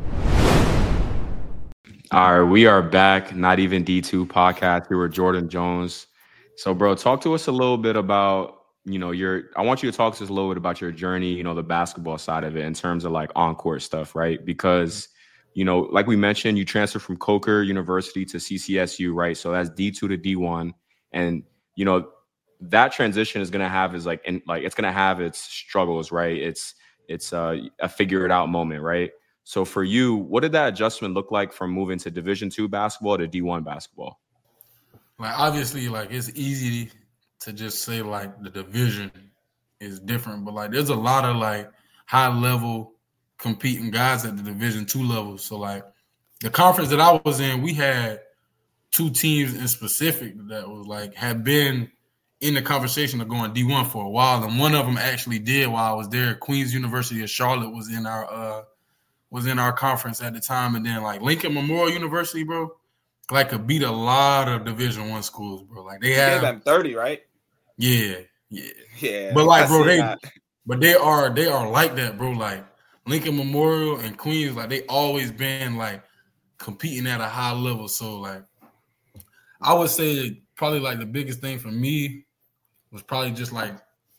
Speaker 4: All right, we are back. Not Even D two podcast here with Jordan Jones. So, bro, talk to us a little bit about, you know, your, I want you to talk to us a little bit about your journey, you know, the basketball side of it in terms of like on-court stuff, right? Because, you know, like we mentioned, you transferred from Coker University to C C S U, right? So that's D two to D one. And, you know, that transition is going to have is like, in, like, it's going to have its struggles, right? It's, it's uh, a figure it out moment, right? So for you, what did that adjustment look like from moving to Division two basketball to D one basketball?
Speaker 2: Like, obviously, like, it's easy to just say like the division is different, but like there's a lot of like high level competing guys at the Division two level. So like the conference that I was in, we had two teams in specific that was like had been in the conversation of going D one for a while, and one of them actually did while I was there. Queens University of Charlotte was in our uh was in our conference at the time, and then like Lincoln Memorial University, bro, like could beat a lot of Division One schools, bro. Like they have
Speaker 3: them thirty, right?
Speaker 2: Yeah, yeah,
Speaker 3: yeah.
Speaker 2: But like,
Speaker 3: I
Speaker 2: bro, they
Speaker 3: that.
Speaker 2: but they are they are like that, bro. Like Lincoln Memorial and Queens, like they always been like competing at a high level. So like, I would say probably like the biggest thing for me was probably just like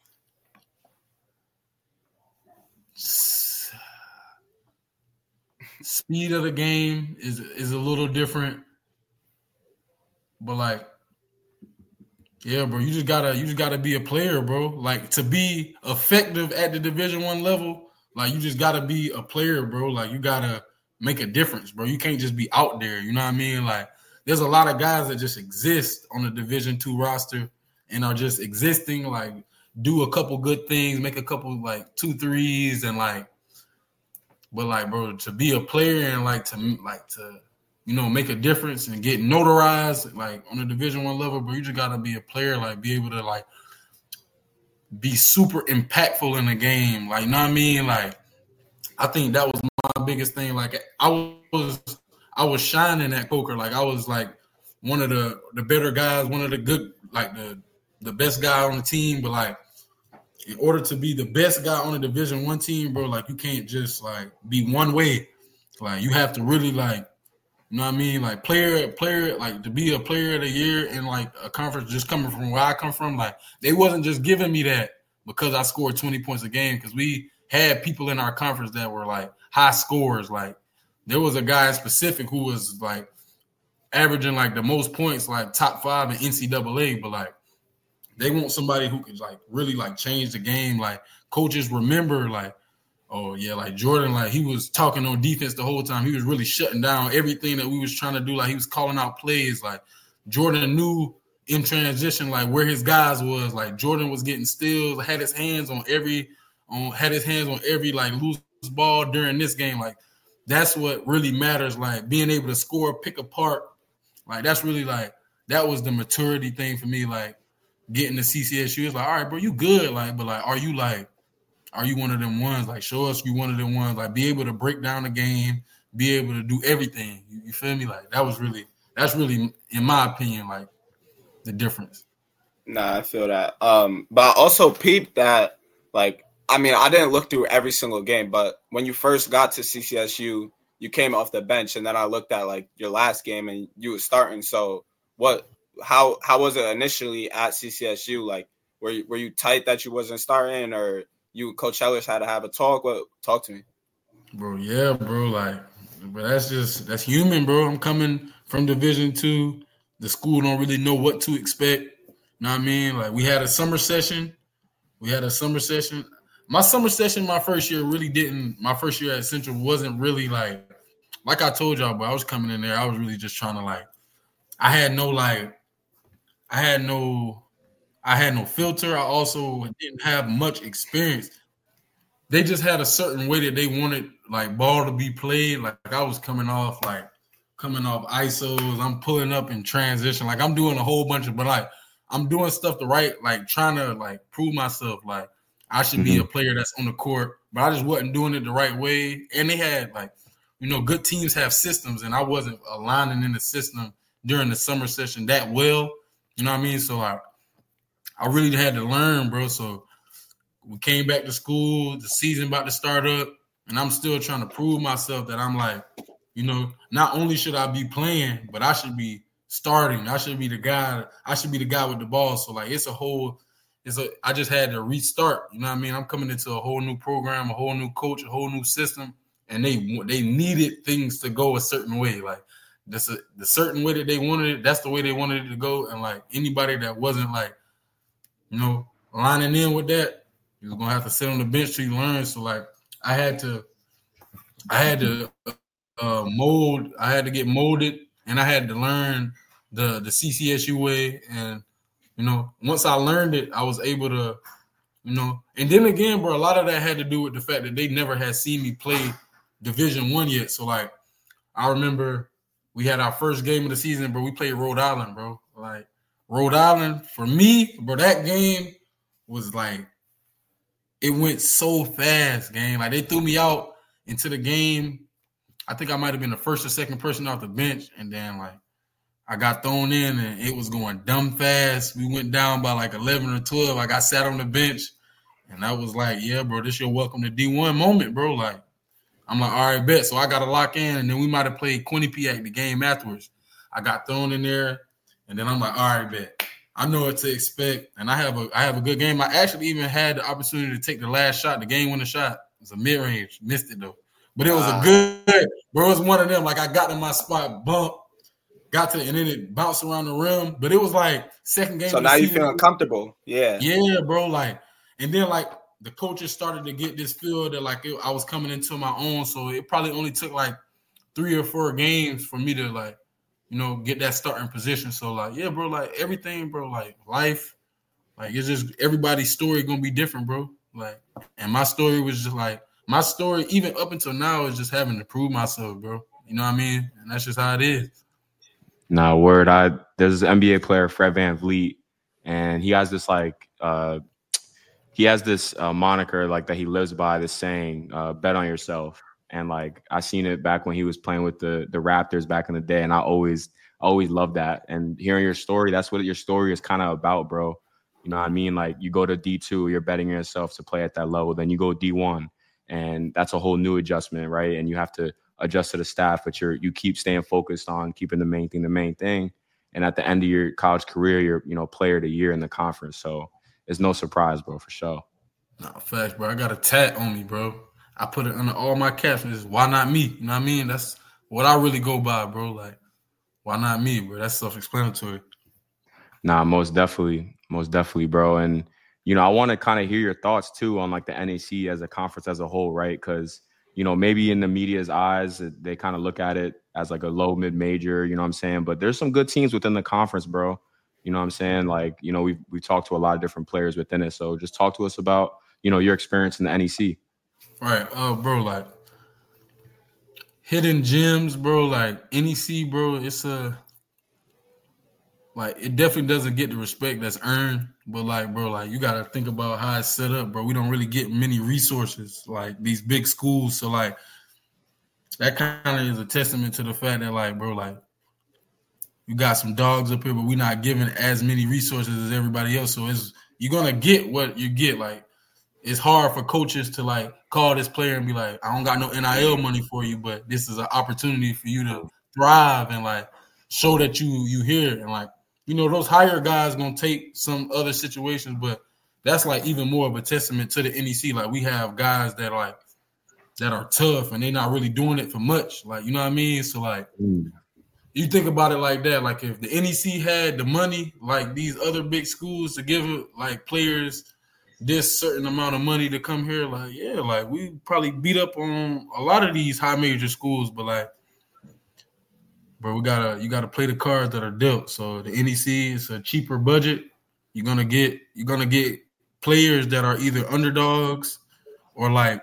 Speaker 2: speed of the game is is a little different, but like, yeah, bro, you just gotta you just gotta be a player, bro. Like to be effective at the Division One level, like you just gotta be a player, bro. Like you gotta make a difference, bro. You can't just be out there. You know what I mean? Like there's a lot of guys that just exist on the Division Two roster and are just existing, like do a couple good things, make a couple like two threes, and like. But like, bro, to be a player and like to like to, you know, make a difference and get notarized like on the Division One level, bro, you just gotta be a player, like be able to like be super impactful in the game. Like, you know what I mean? Like, I think that was my biggest thing. Like, I was I was shining at poker. Like, I was like one of the the better guys, one of the good, like the the best guy on the team. But like, in order to be the best guy on a Division One team, bro, like you can't just like be one way. Like you have to really like, you know what I mean? Like player, player, like to be a player of the year in like a conference just coming from where I come from. Like they wasn't just giving me that because I scored twenty points a game, because we had people in our conference that were like high scorers. Like there was a guy in specific who was like averaging like the most points, like top five in N C double A, but like, they want somebody who could like really like change the game. Like coaches remember like, oh yeah, like Jordan, like he was talking on defense the whole time. He was really shutting down everything that we was trying to do. Like he was calling out plays. Like Jordan knew in transition, like where his guys was. Like Jordan was getting steals, had his hands on every, on had his hands on every like loose ball during this game. Like that's what really matters. Like being able to score, pick apart. Like that's really like, that was the maturity thing for me. Like, getting to C C S U, it's like, all right, bro, you good. Like, but like, are you like, are you one of them ones? Like, show us you one of them ones. Like, be able to break down the game, be able to do everything. You, you feel me? Like, that was really, that's really, in my opinion, like the difference.
Speaker 3: Nah, I feel that. Um, but I also peeped that, like, I mean, I didn't look through every single game, but when you first got to C C S U, you came off the bench, and then I looked at like your last game and you were starting. So what? How how was it initially at C C S U? Like, were you, were you tight that you wasn't starting, or you Coach Ellis had to have a talk? What talk to me,
Speaker 2: bro? Yeah, bro. Like, but that's just that's human, bro. I'm coming from Division Two. The school don't really know what to expect. You know what I mean? Like, we had a summer session. We had a summer session. My summer session, my first year really didn't. My first year at Central wasn't really like, like I told y'all, but I was coming in there. I was really just trying to like. I had no like. I had no, I had no filter. I also didn't have much experience. They just had a certain way that they wanted like ball to be played. Like I was coming off like coming off I S Os. I'm pulling up in transition. Like I'm doing a whole bunch of, but like I'm doing stuff the right, like trying to like prove myself. Like I should be mm-hmm. a player that's on the court, but I just wasn't doing it the right way. And they had like, you know, good teams have systems, and I wasn't aligning in the system during the summer session that well. You know what I mean? So I, I really had to learn, bro. So we came back to school, the season about to start up, and I'm still trying to prove myself that I'm like, you know, not only should I be playing, but I should be starting. I should be the guy. I should be the guy with the ball. So like, it's a whole, it's a. I just had to restart. You know what I mean? I'm coming into a whole new program, a whole new coach, a whole new system, and they they needed things to go a certain way, like. That's a, the certain way that they wanted it, that's the way they wanted it to go. And, like, anybody that wasn't, like, you know, lining in with that, you was going to have to sit on the bench till you learn. So, like, I had to I had to uh, mold. I had to get molded, and I had to learn the, the C C S U way. And, you know, once I learned it, I was able to, you know. And then again, bro, a lot of that had to do with the fact that they never had seen me play Division One yet. So, like, I remember – we had our first game of the season, bro. We played Rhode Island, bro. Like, Rhode Island, for me, bro, that game was like, it went so fast, game. Like, they threw me out into the game. I think I might have been the first or second person off the bench. And then, like, I got thrown in and it was going dumb fast. We went down by like eleven or twelve. I got sat on the bench and I was like, yeah, bro, this your welcome to D one moment, bro. Like, I'm like, all right, bet. So I got to lock in and then we might have played Quinnipiac the game afterwards. I got thrown in there and then I'm like, all right, bet. I know what to expect. And I have a I have a good game. I actually even had the opportunity to take the last shot, the game-winning shot. It was a mid-range. Missed it, though. But it was a good, bro, it was one of them. Like, I got in my spot, bump. Got to, and then it bounced around the rim. But it was like second game.
Speaker 3: So now you feeling comfortable. Yeah.
Speaker 2: Yeah, bro. Like, and then like the coaches started to get this feel that like it, I was coming into my own. So it probably only took like three or four games for me to like, you know, get that starting position. So like, yeah, bro, like everything, bro, like life, like it's just everybody's story gonna be different, bro. Like, and my story was just like my story, even up until now, is just having to prove myself, bro. You know what I mean? And that's just how it is.
Speaker 4: Nah, word. I there's an N B A player, Fred VanVleet, and he has this like uh he has this uh, moniker like that he lives by, this saying, uh, bet on yourself. And like I seen it back when he was playing with the the Raptors back in the day, and I always always loved that. And hearing your story, that's what your story is kind of about, bro. You know what I mean? Like you go to D two, you're betting yourself to play at that level. Then you go D one, and that's a whole new adjustment, right? And you have to adjust to the staff, but you're you keep staying focused on keeping the main thing the main thing. And at the end of your college career, you're you know player of the year in the conference. So it's no surprise, bro, for sure.
Speaker 2: Nah, facts, bro. I got a tat on me, bro. I put it under all my captions. Why not me? You know what I mean? That's what I really go by, bro. Like, why not me, bro? That's self-explanatory.
Speaker 4: Nah, most definitely. Most definitely, bro. And, you know, I want to kind of hear your thoughts, too, on, like, the N A C as a conference as a whole, right? Because, you know, maybe in the media's eyes, they kind of look at it as, like, a low mid-major, you know what I'm saying? But there's some good teams within the conference, bro. You know what I'm saying? Like, you know, we've, we've talked to a lot of different players within it. So just talk to us about, you know, your experience in the N E C.
Speaker 2: Right, uh, bro, like hidden gems, bro, like N E C, bro, it's a, like, it definitely doesn't get the respect that's earned, but, like, bro, like, you got to think about how it's set up, bro. We don't really get many resources, like, these big schools, so, like, that kind of is a testament to the fact that, like, bro, like, you got some dogs up here, but we're not giving as many resources as everybody else, so it's, you're going to get what you get, like, it's hard for coaches to, like, call this player and be like, I don't got no N I L money for you, but this is an opportunity for you to thrive and, like, show that you you here. And, like, you know, those higher guys going to take some other situations, but that's, like, even more of a testament to the N E C. Like, we have guys that, like, that are tough and they're not really doing it for much. Like, you know what I mean? So, like, mm. you think about it like that. Like, if the N E C had the money, like these other big schools, to give, like, players – this certain amount of money to come here, like, yeah, like, we probably beat up on a lot of these high major schools, but, like, bro, we gotta, you gotta play the cards that are dealt. So the N E C is a cheaper budget. You're gonna get, you're gonna get players that are either underdogs or, like,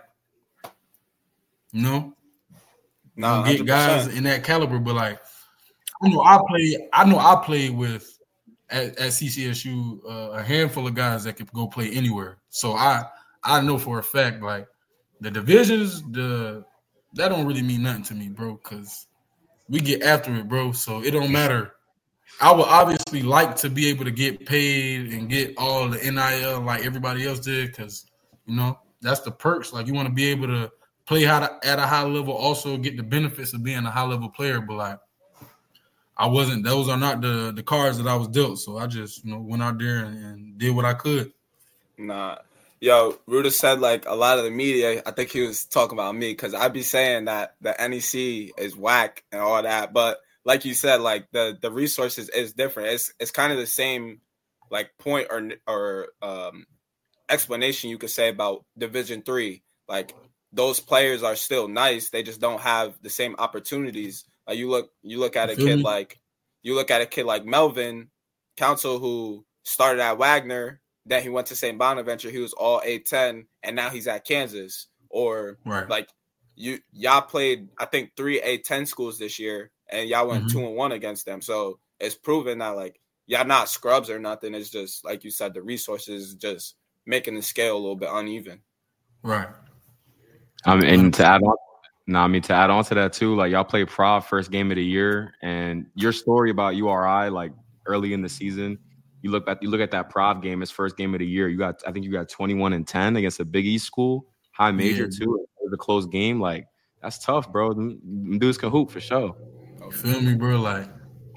Speaker 2: you know,
Speaker 3: no,
Speaker 2: get guys in that caliber. But, like, I know I play, I know I played with. At, at C C S U, uh, a handful of guys that could go play anywhere. So I I know for a fact, like, the divisions, the that don't really mean nothing to me, bro, because we get after it, bro. So it don't matter. I would obviously like to be able to get paid and get all the N I L like everybody else did, because, you know, that's the perks. Like, you want to be able to play how to, at a high level, also get the benefits of being a high-level player, but, like, I wasn't, those are not the, the cards that I was dealt. So I just, you know, went out there and, and did what I could.
Speaker 3: Nah. Yo, Ruda said, like, a lot of the media, I think he was talking about me, because I'd be saying that the N E C is whack and all that. But like you said, like, the, the resources is different. It's it's kind of the same, like, point or or um, explanation you could say about Division three. Like, those players are still nice. They just don't have the same opportunities. Like, you look, you look at a kid like, you look at a kid like Melvin Council, who started at Wagner, then he went to Saint Bonaventure. He was all A ten, and now he's at Kansas. Or
Speaker 2: right.
Speaker 3: like, you, y'all played, I think, three A ten schools this year, and y'all went mm-hmm. two and one against them. So it's proven that, like, y'all not scrubs or nothing. It's just, like you said, the resources just making the scale a little bit uneven.
Speaker 2: Right.
Speaker 4: Um, and to add on, Nah, I mean, to add on to that too, like y'all played Prov first game of the year, and your story about U R I, like early in the season, you look at you look at that Prov game, his first game of the year. You got, I think you got twenty-one and ten against a Big East school, high major
Speaker 2: Yeah.
Speaker 4: too. It was a close game. Like that's tough, bro. Them, them dudes can hoop for sure.
Speaker 2: You feel me, bro? Like,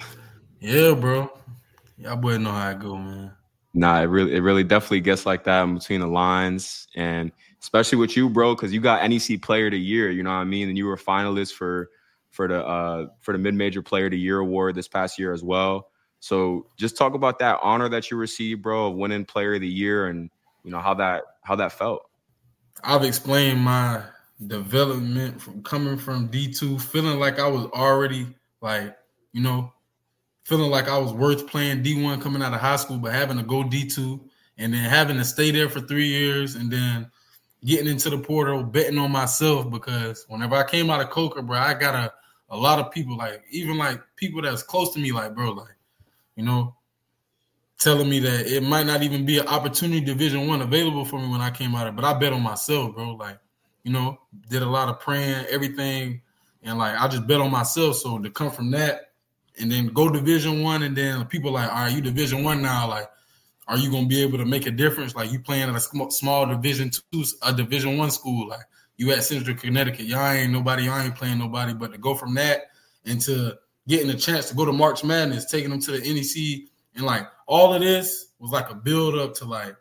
Speaker 2: yeah, bro. Y'all boys know how it go, man.
Speaker 4: Nah, it really, it really definitely gets like that in between the lines, and especially with you, bro, because you got N E C Player of the Year. You know what I mean? And you were a finalist for for the uh, for the Mid Major Player of the Year award this past year as well. So just talk about that honor that you received, bro, of winning Player of the Year, and you know how that how that felt.
Speaker 2: I've explained my development from coming from D two, feeling like I was already like, you know, feeling like I was worth playing D one coming out of high school, but having to go D two and then having to stay there for three years and then getting into the portal, betting on myself, because whenever I came out of Coker, bro, I got a, a lot of people, like even like people that's close to me, like, bro, like, you know, telling me that it might not even be an opportunity Division One available for me when I came out of it, but I bet on myself, bro. Like, you know, did a lot of praying, everything, and like I just bet on myself. So to come from that and then go Division One, and then people like, all right, you Division One now, like, are you gonna be able to make a difference? Like, you playing at a small Division Two, a Division One school, like you at Central Connecticut, y'all ain't nobody, y'all ain't playing nobody, but to go from that into getting a chance to go to March Madness, taking them to the N E C, and like all of this was like a build up to like,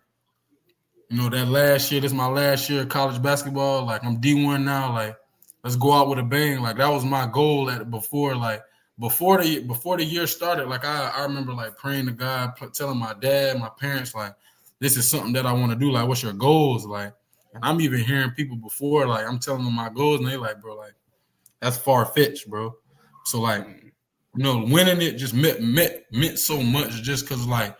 Speaker 2: you know, that last year. This is my last year of college basketball. Like I'm D one now. Like let's go out with a bang. Like that was my goal at before. Like before the before the year started. Like I I remember like praying to God, telling my dad, my parents, like this is something that I want to do. Like what's your goals? Like, and I'm even hearing people before. Like I'm telling them my goals, and they like, bro, like that's far fetched, bro. So like, you know, winning it just meant meant meant so much, just because like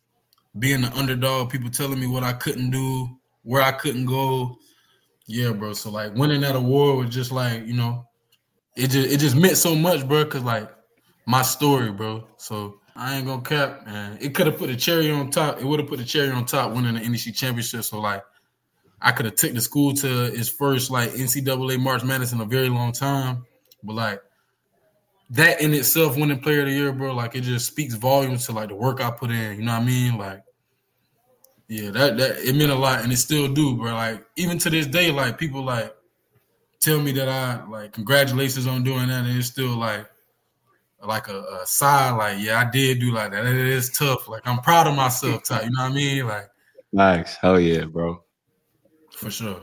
Speaker 2: being the underdog, people telling me what I couldn't do, where I couldn't go. Yeah, bro. So like winning that award was just like, you know, it just it just meant so much, bro, because like my story, bro. So I ain't gonna cap, man. It could have put a cherry on top. It would have put a cherry on top winning the N E C championship. So like I could have took the school to its first like N C double A March Madness in a very long time. But like that in itself, winning Player of the Year, bro, like it just speaks volumes to like the work I put in. You know what I mean? Like, yeah, that that it meant a lot, and it still do, bro. Like even to this day, like people like tell me that I like congratulations on doing that, and it's still like like a, a sigh, like yeah, I did do like that. It is tough. Like I'm proud of myself, type. You know what I mean? Like,
Speaker 4: Nice, hell yeah, bro.
Speaker 2: For sure.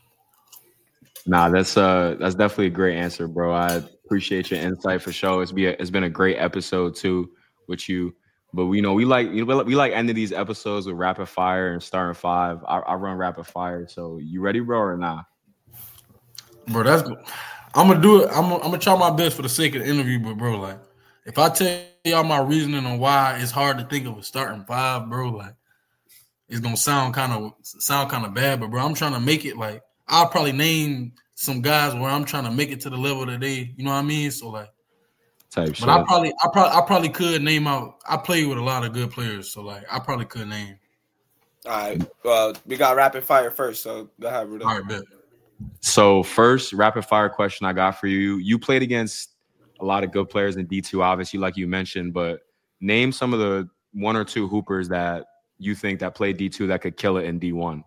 Speaker 4: Nah, that's uh that's definitely a great answer, bro. I appreciate your insight for sure. It's be a, it's been a great episode too with you. But we you know we like you know we like ending these episodes with rapid fire and starting five. I, I run rapid fire. So you ready, bro, or nah?
Speaker 2: Bro, that's I'm gonna do it. I'm gonna, I'm gonna try my best for the sake of the interview, but bro, like if I tell y'all my reasoning on why it's hard to think of a starting five, bro, like it's gonna sound kind of sound kind of bad, but bro, I'm trying to make it like I'll probably name some guys where I'm trying to make it to the level that they, you know what I mean? So like,
Speaker 4: type
Speaker 2: but
Speaker 4: shit.
Speaker 2: I probably, I probably, I probably could name out. I play with a lot of good players, so like, I probably could name.
Speaker 3: All right. Well, we got rapid fire first, so go ahead. Rudy.
Speaker 2: All right, bet.
Speaker 4: So first rapid fire question I got for you. You played against a lot of good players in D two, obviously, like you mentioned, but name some of the one or two hoopers that you think that played D two that could kill it in D one.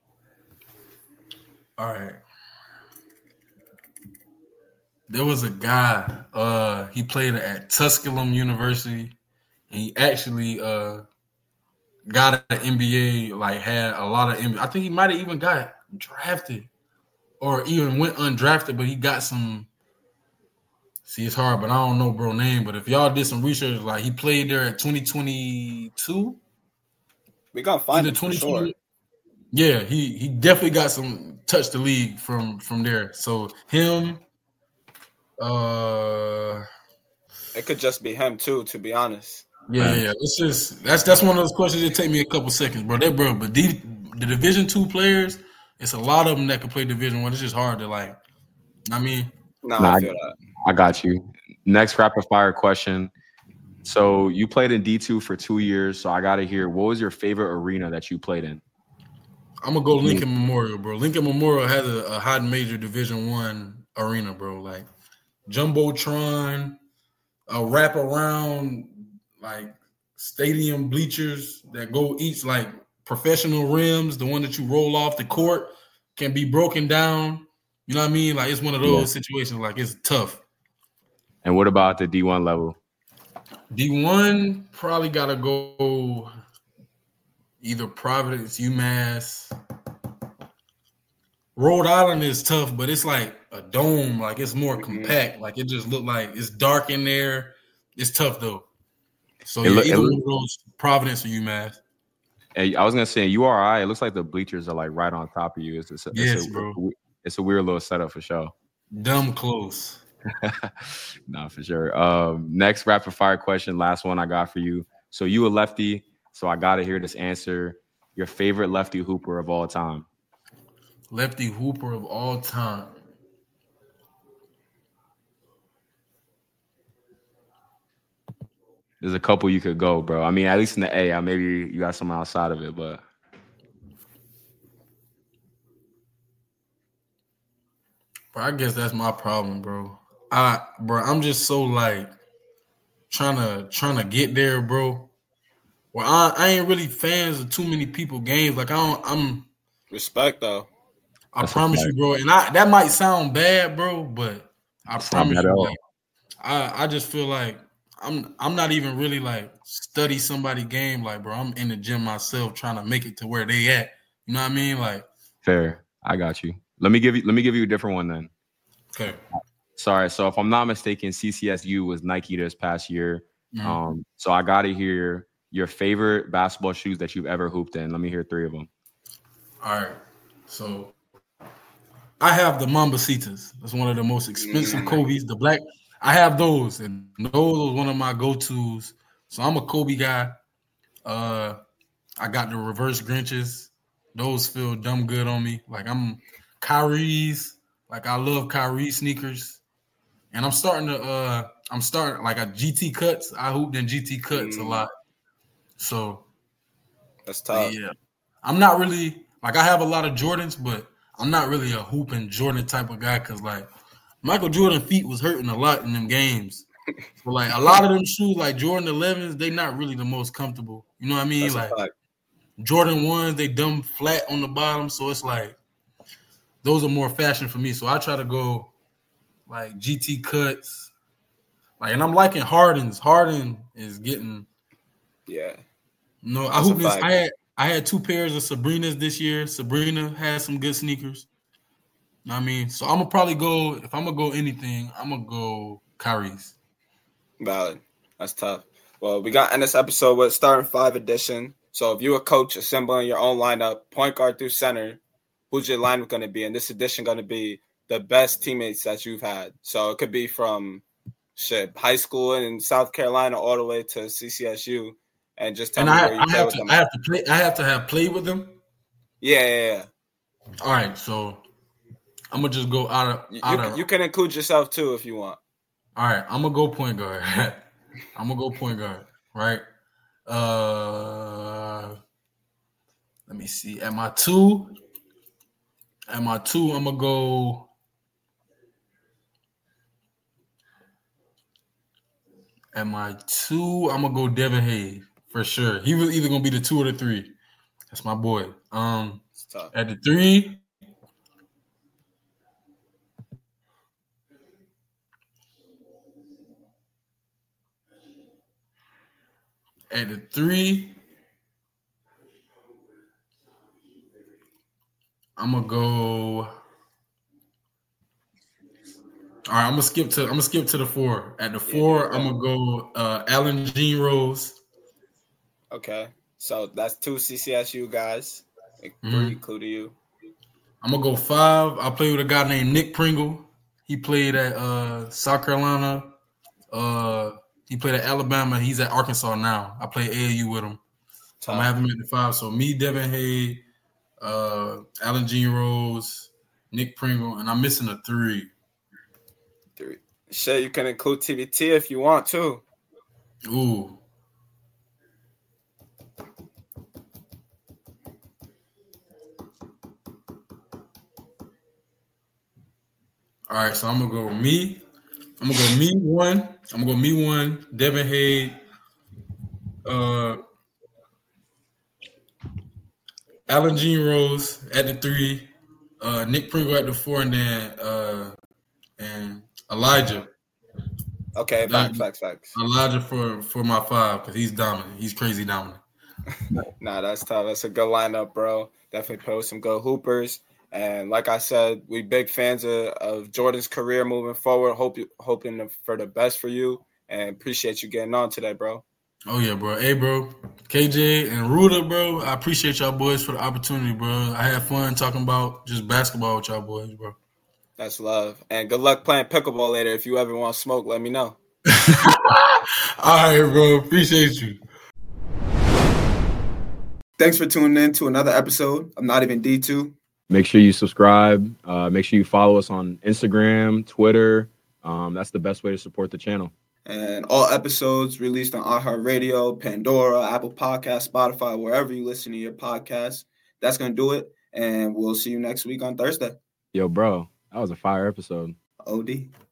Speaker 2: All right. There was a guy, uh, he played at Tusculum University, and he actually uh, got an N B A, like had a lot of N B A. I think he might have even got drafted or even went undrafted, but he got some. See, it's hard, but I don't know bro name. But if y'all did some research, like he played there at twenty twenty-two.
Speaker 3: We got find him for sure.
Speaker 2: Yeah, he he definitely got some touch the league from from there. So him. Uh,
Speaker 3: it could just be him too, to be honest.
Speaker 2: Yeah, yeah, yeah. It's just that's that's one of those questions that take me a couple seconds, bro. That bro, but the, the Division Two players, it's a lot of them that can play Division One. It's just hard to like. I mean,
Speaker 3: no,
Speaker 4: nah,
Speaker 3: I feel that.
Speaker 4: I got you. Next rapid fire question. So you played in D two for two years. So I got to hear, what was your favorite arena that you played in?
Speaker 2: I'm gonna go Lincoln Memorial, bro. Lincoln Memorial has a, a high major Division One arena, bro. Like Jumbotron, a wraparound like stadium bleachers that go each like professional rims, the one that you roll off the court can be broken down. You know what I mean? Like it's one of those yeah. situations. Like it's tough.
Speaker 4: And what about the D one level?
Speaker 2: D one probably got to go either Providence, UMass. Rhode Island is tough, but it's like a dome. Like it's more compact. Like it just look like it's dark in there. It's tough though. So yeah, look, either one of those, Providence or UMass.
Speaker 4: Hey, I was gonna say U R I. It looks like the bleachers are like right on top of you. It's, it's,
Speaker 2: yes,
Speaker 4: it's a,
Speaker 2: bro.
Speaker 4: It's a weird little setup for sure.
Speaker 2: Dumb close.
Speaker 4: Nah, for sure. Um, next rapid fire question, last one I got for you. So you a lefty, so I gotta hear this answer. Your favorite lefty hooper of all time?
Speaker 2: Lefty hooper of all time.
Speaker 4: There's a couple you could go, bro. I mean, at least in the A, maybe you got someone outside of it, but
Speaker 2: bro, I guess that's my problem, bro. I, bro, I'm just so like trying to trying to get there, bro. Well, I, I ain't really fans of too many people games. Like I don't, I'm
Speaker 3: respect though.
Speaker 2: I that's promise you, bro. And I that might sound bad, bro, but I it's promise you, like, I I just feel like I'm I'm not even really like study somebody game. Like, bro, I'm in the gym myself trying to make it to where they at. You know what I mean? Like,
Speaker 4: fair. I got you. Let me give you let me give you a different one then.
Speaker 2: Okay.
Speaker 4: Sorry. So if I'm not mistaken, C C S U was Nike this past year. Mm-hmm. Um, so I gotta hear your favorite basketball shoes that you've ever hooped in. Let me hear three of them.
Speaker 2: All right. So I have the Mambasitas. That's one of the most expensive Kobe's. The black. I have those, and those are one of my go-tos. So I'm a Kobe guy. Uh, I got the reverse Grinches. Those feel dumb good on me. Like I'm Kyrie's. Like I love Kyrie sneakers, and I'm starting to. Uh, I'm starting like a G T cuts. I hooped in G T cuts mm. a lot. So
Speaker 3: that's tough.
Speaker 2: Yeah, I'm not really like I have a lot of Jordans, but I'm not really a hooping Jordan type of guy because like. Michael Jordan feet was hurting a lot in them games. So like a lot of them shoes, like Jordan elevens, they not really the most comfortable. You know what I mean?
Speaker 3: That's
Speaker 2: like Jordan ones, they dumb flat on the bottom. So it's like those are more fashion for me. So I try to go like G T cuts. Like, and I'm liking Harden's. Harden is getting
Speaker 3: yeah.
Speaker 2: No, I hope this. I had I had two pairs of Sabrina's this year. Sabrina had some good sneakers. I mean, so I'm gonna probably go if I'm gonna go anything, I'm gonna go Kyrie's.
Speaker 3: Valid. That's tough. Well, we got in this episode with starting five edition. So if you're a coach assembling your own lineup, point guard through center, who's your lineup going to be? And this edition going to be the best teammates that you've had. So it could be from shit high school in South Carolina all the way to C C S U, and just tell
Speaker 2: and
Speaker 3: me
Speaker 2: I,
Speaker 3: where you
Speaker 2: I
Speaker 3: play
Speaker 2: have
Speaker 3: with
Speaker 2: to,
Speaker 3: them.
Speaker 2: I have to play. I have to have played with them.
Speaker 3: Yeah, yeah, yeah.
Speaker 2: All right, so I'm gonna just go out of. Out
Speaker 3: you,
Speaker 2: of
Speaker 3: you can include yourself too if you want.
Speaker 2: All right, I'm gonna go point guard. I'm gonna go point guard. Right. Uh, let me see. At my two, at my two, I'm gonna go. At my two, I'm gonna go Devin Hayes for sure. He was either gonna be the two or the three. That's my boy. Um, at the three. At the three, I'm gonna go. All right, I'm gonna skip to. I'm gonna skip to the four. At the four, I'm gonna go uh, Allen Jean Rose.
Speaker 3: Okay, so that's two C C S U guys. Three, mm-hmm. including you.
Speaker 2: I'm gonna go five. I play with a guy named Nick Pringle. He played at uh, South Carolina. Uh, he played at Alabama. He's at Arkansas now. I play A A U with him. So I'm gonna have him at the five. So me, Devin Hayes, uh, Allen Jean Rose, Nick Pringle, and I'm missing a three.
Speaker 3: Three. Shit, you can include T V T if you want to.
Speaker 2: Ooh. All right, so I'm gonna go me. I'm gonna go me one. I'm gonna go me one. Devin Hay. Uh, Alan Jean Rose at the three. Uh, Nick Pringle at the four, and then uh, and Elijah.
Speaker 3: Okay, facts, facts, facts.
Speaker 2: Elijah for for my five because he's dominant. He's crazy dominant.
Speaker 3: Nah, that's tough. That's a good lineup, bro. Definitely post some good hoopers. And like I said, we big fans of, of Jordan's career moving forward. Hope you, hoping for the best for you, and appreciate you getting on today, bro.
Speaker 2: Oh yeah, bro. Hey, bro. K J and Ruda, bro. I appreciate y'all boys for the opportunity, bro. I had fun talking about just basketball with y'all boys, bro.
Speaker 3: That's love. And good luck playing pickleball later. If you ever want to smoke, let me know.
Speaker 2: All right, bro. Appreciate you.
Speaker 3: Thanks for tuning in to another episode of Not Even D two.
Speaker 4: Make sure you subscribe. Uh, make sure you follow us on Instagram, Twitter. Um, that's the best way to support the channel.
Speaker 3: And all episodes released on iHeartRadio, Pandora, Apple Podcasts, Spotify, wherever you listen to your podcasts. That's going to do it. And we'll see you next week on Thursday.
Speaker 4: Yo, bro, that was a fire episode.
Speaker 3: O D.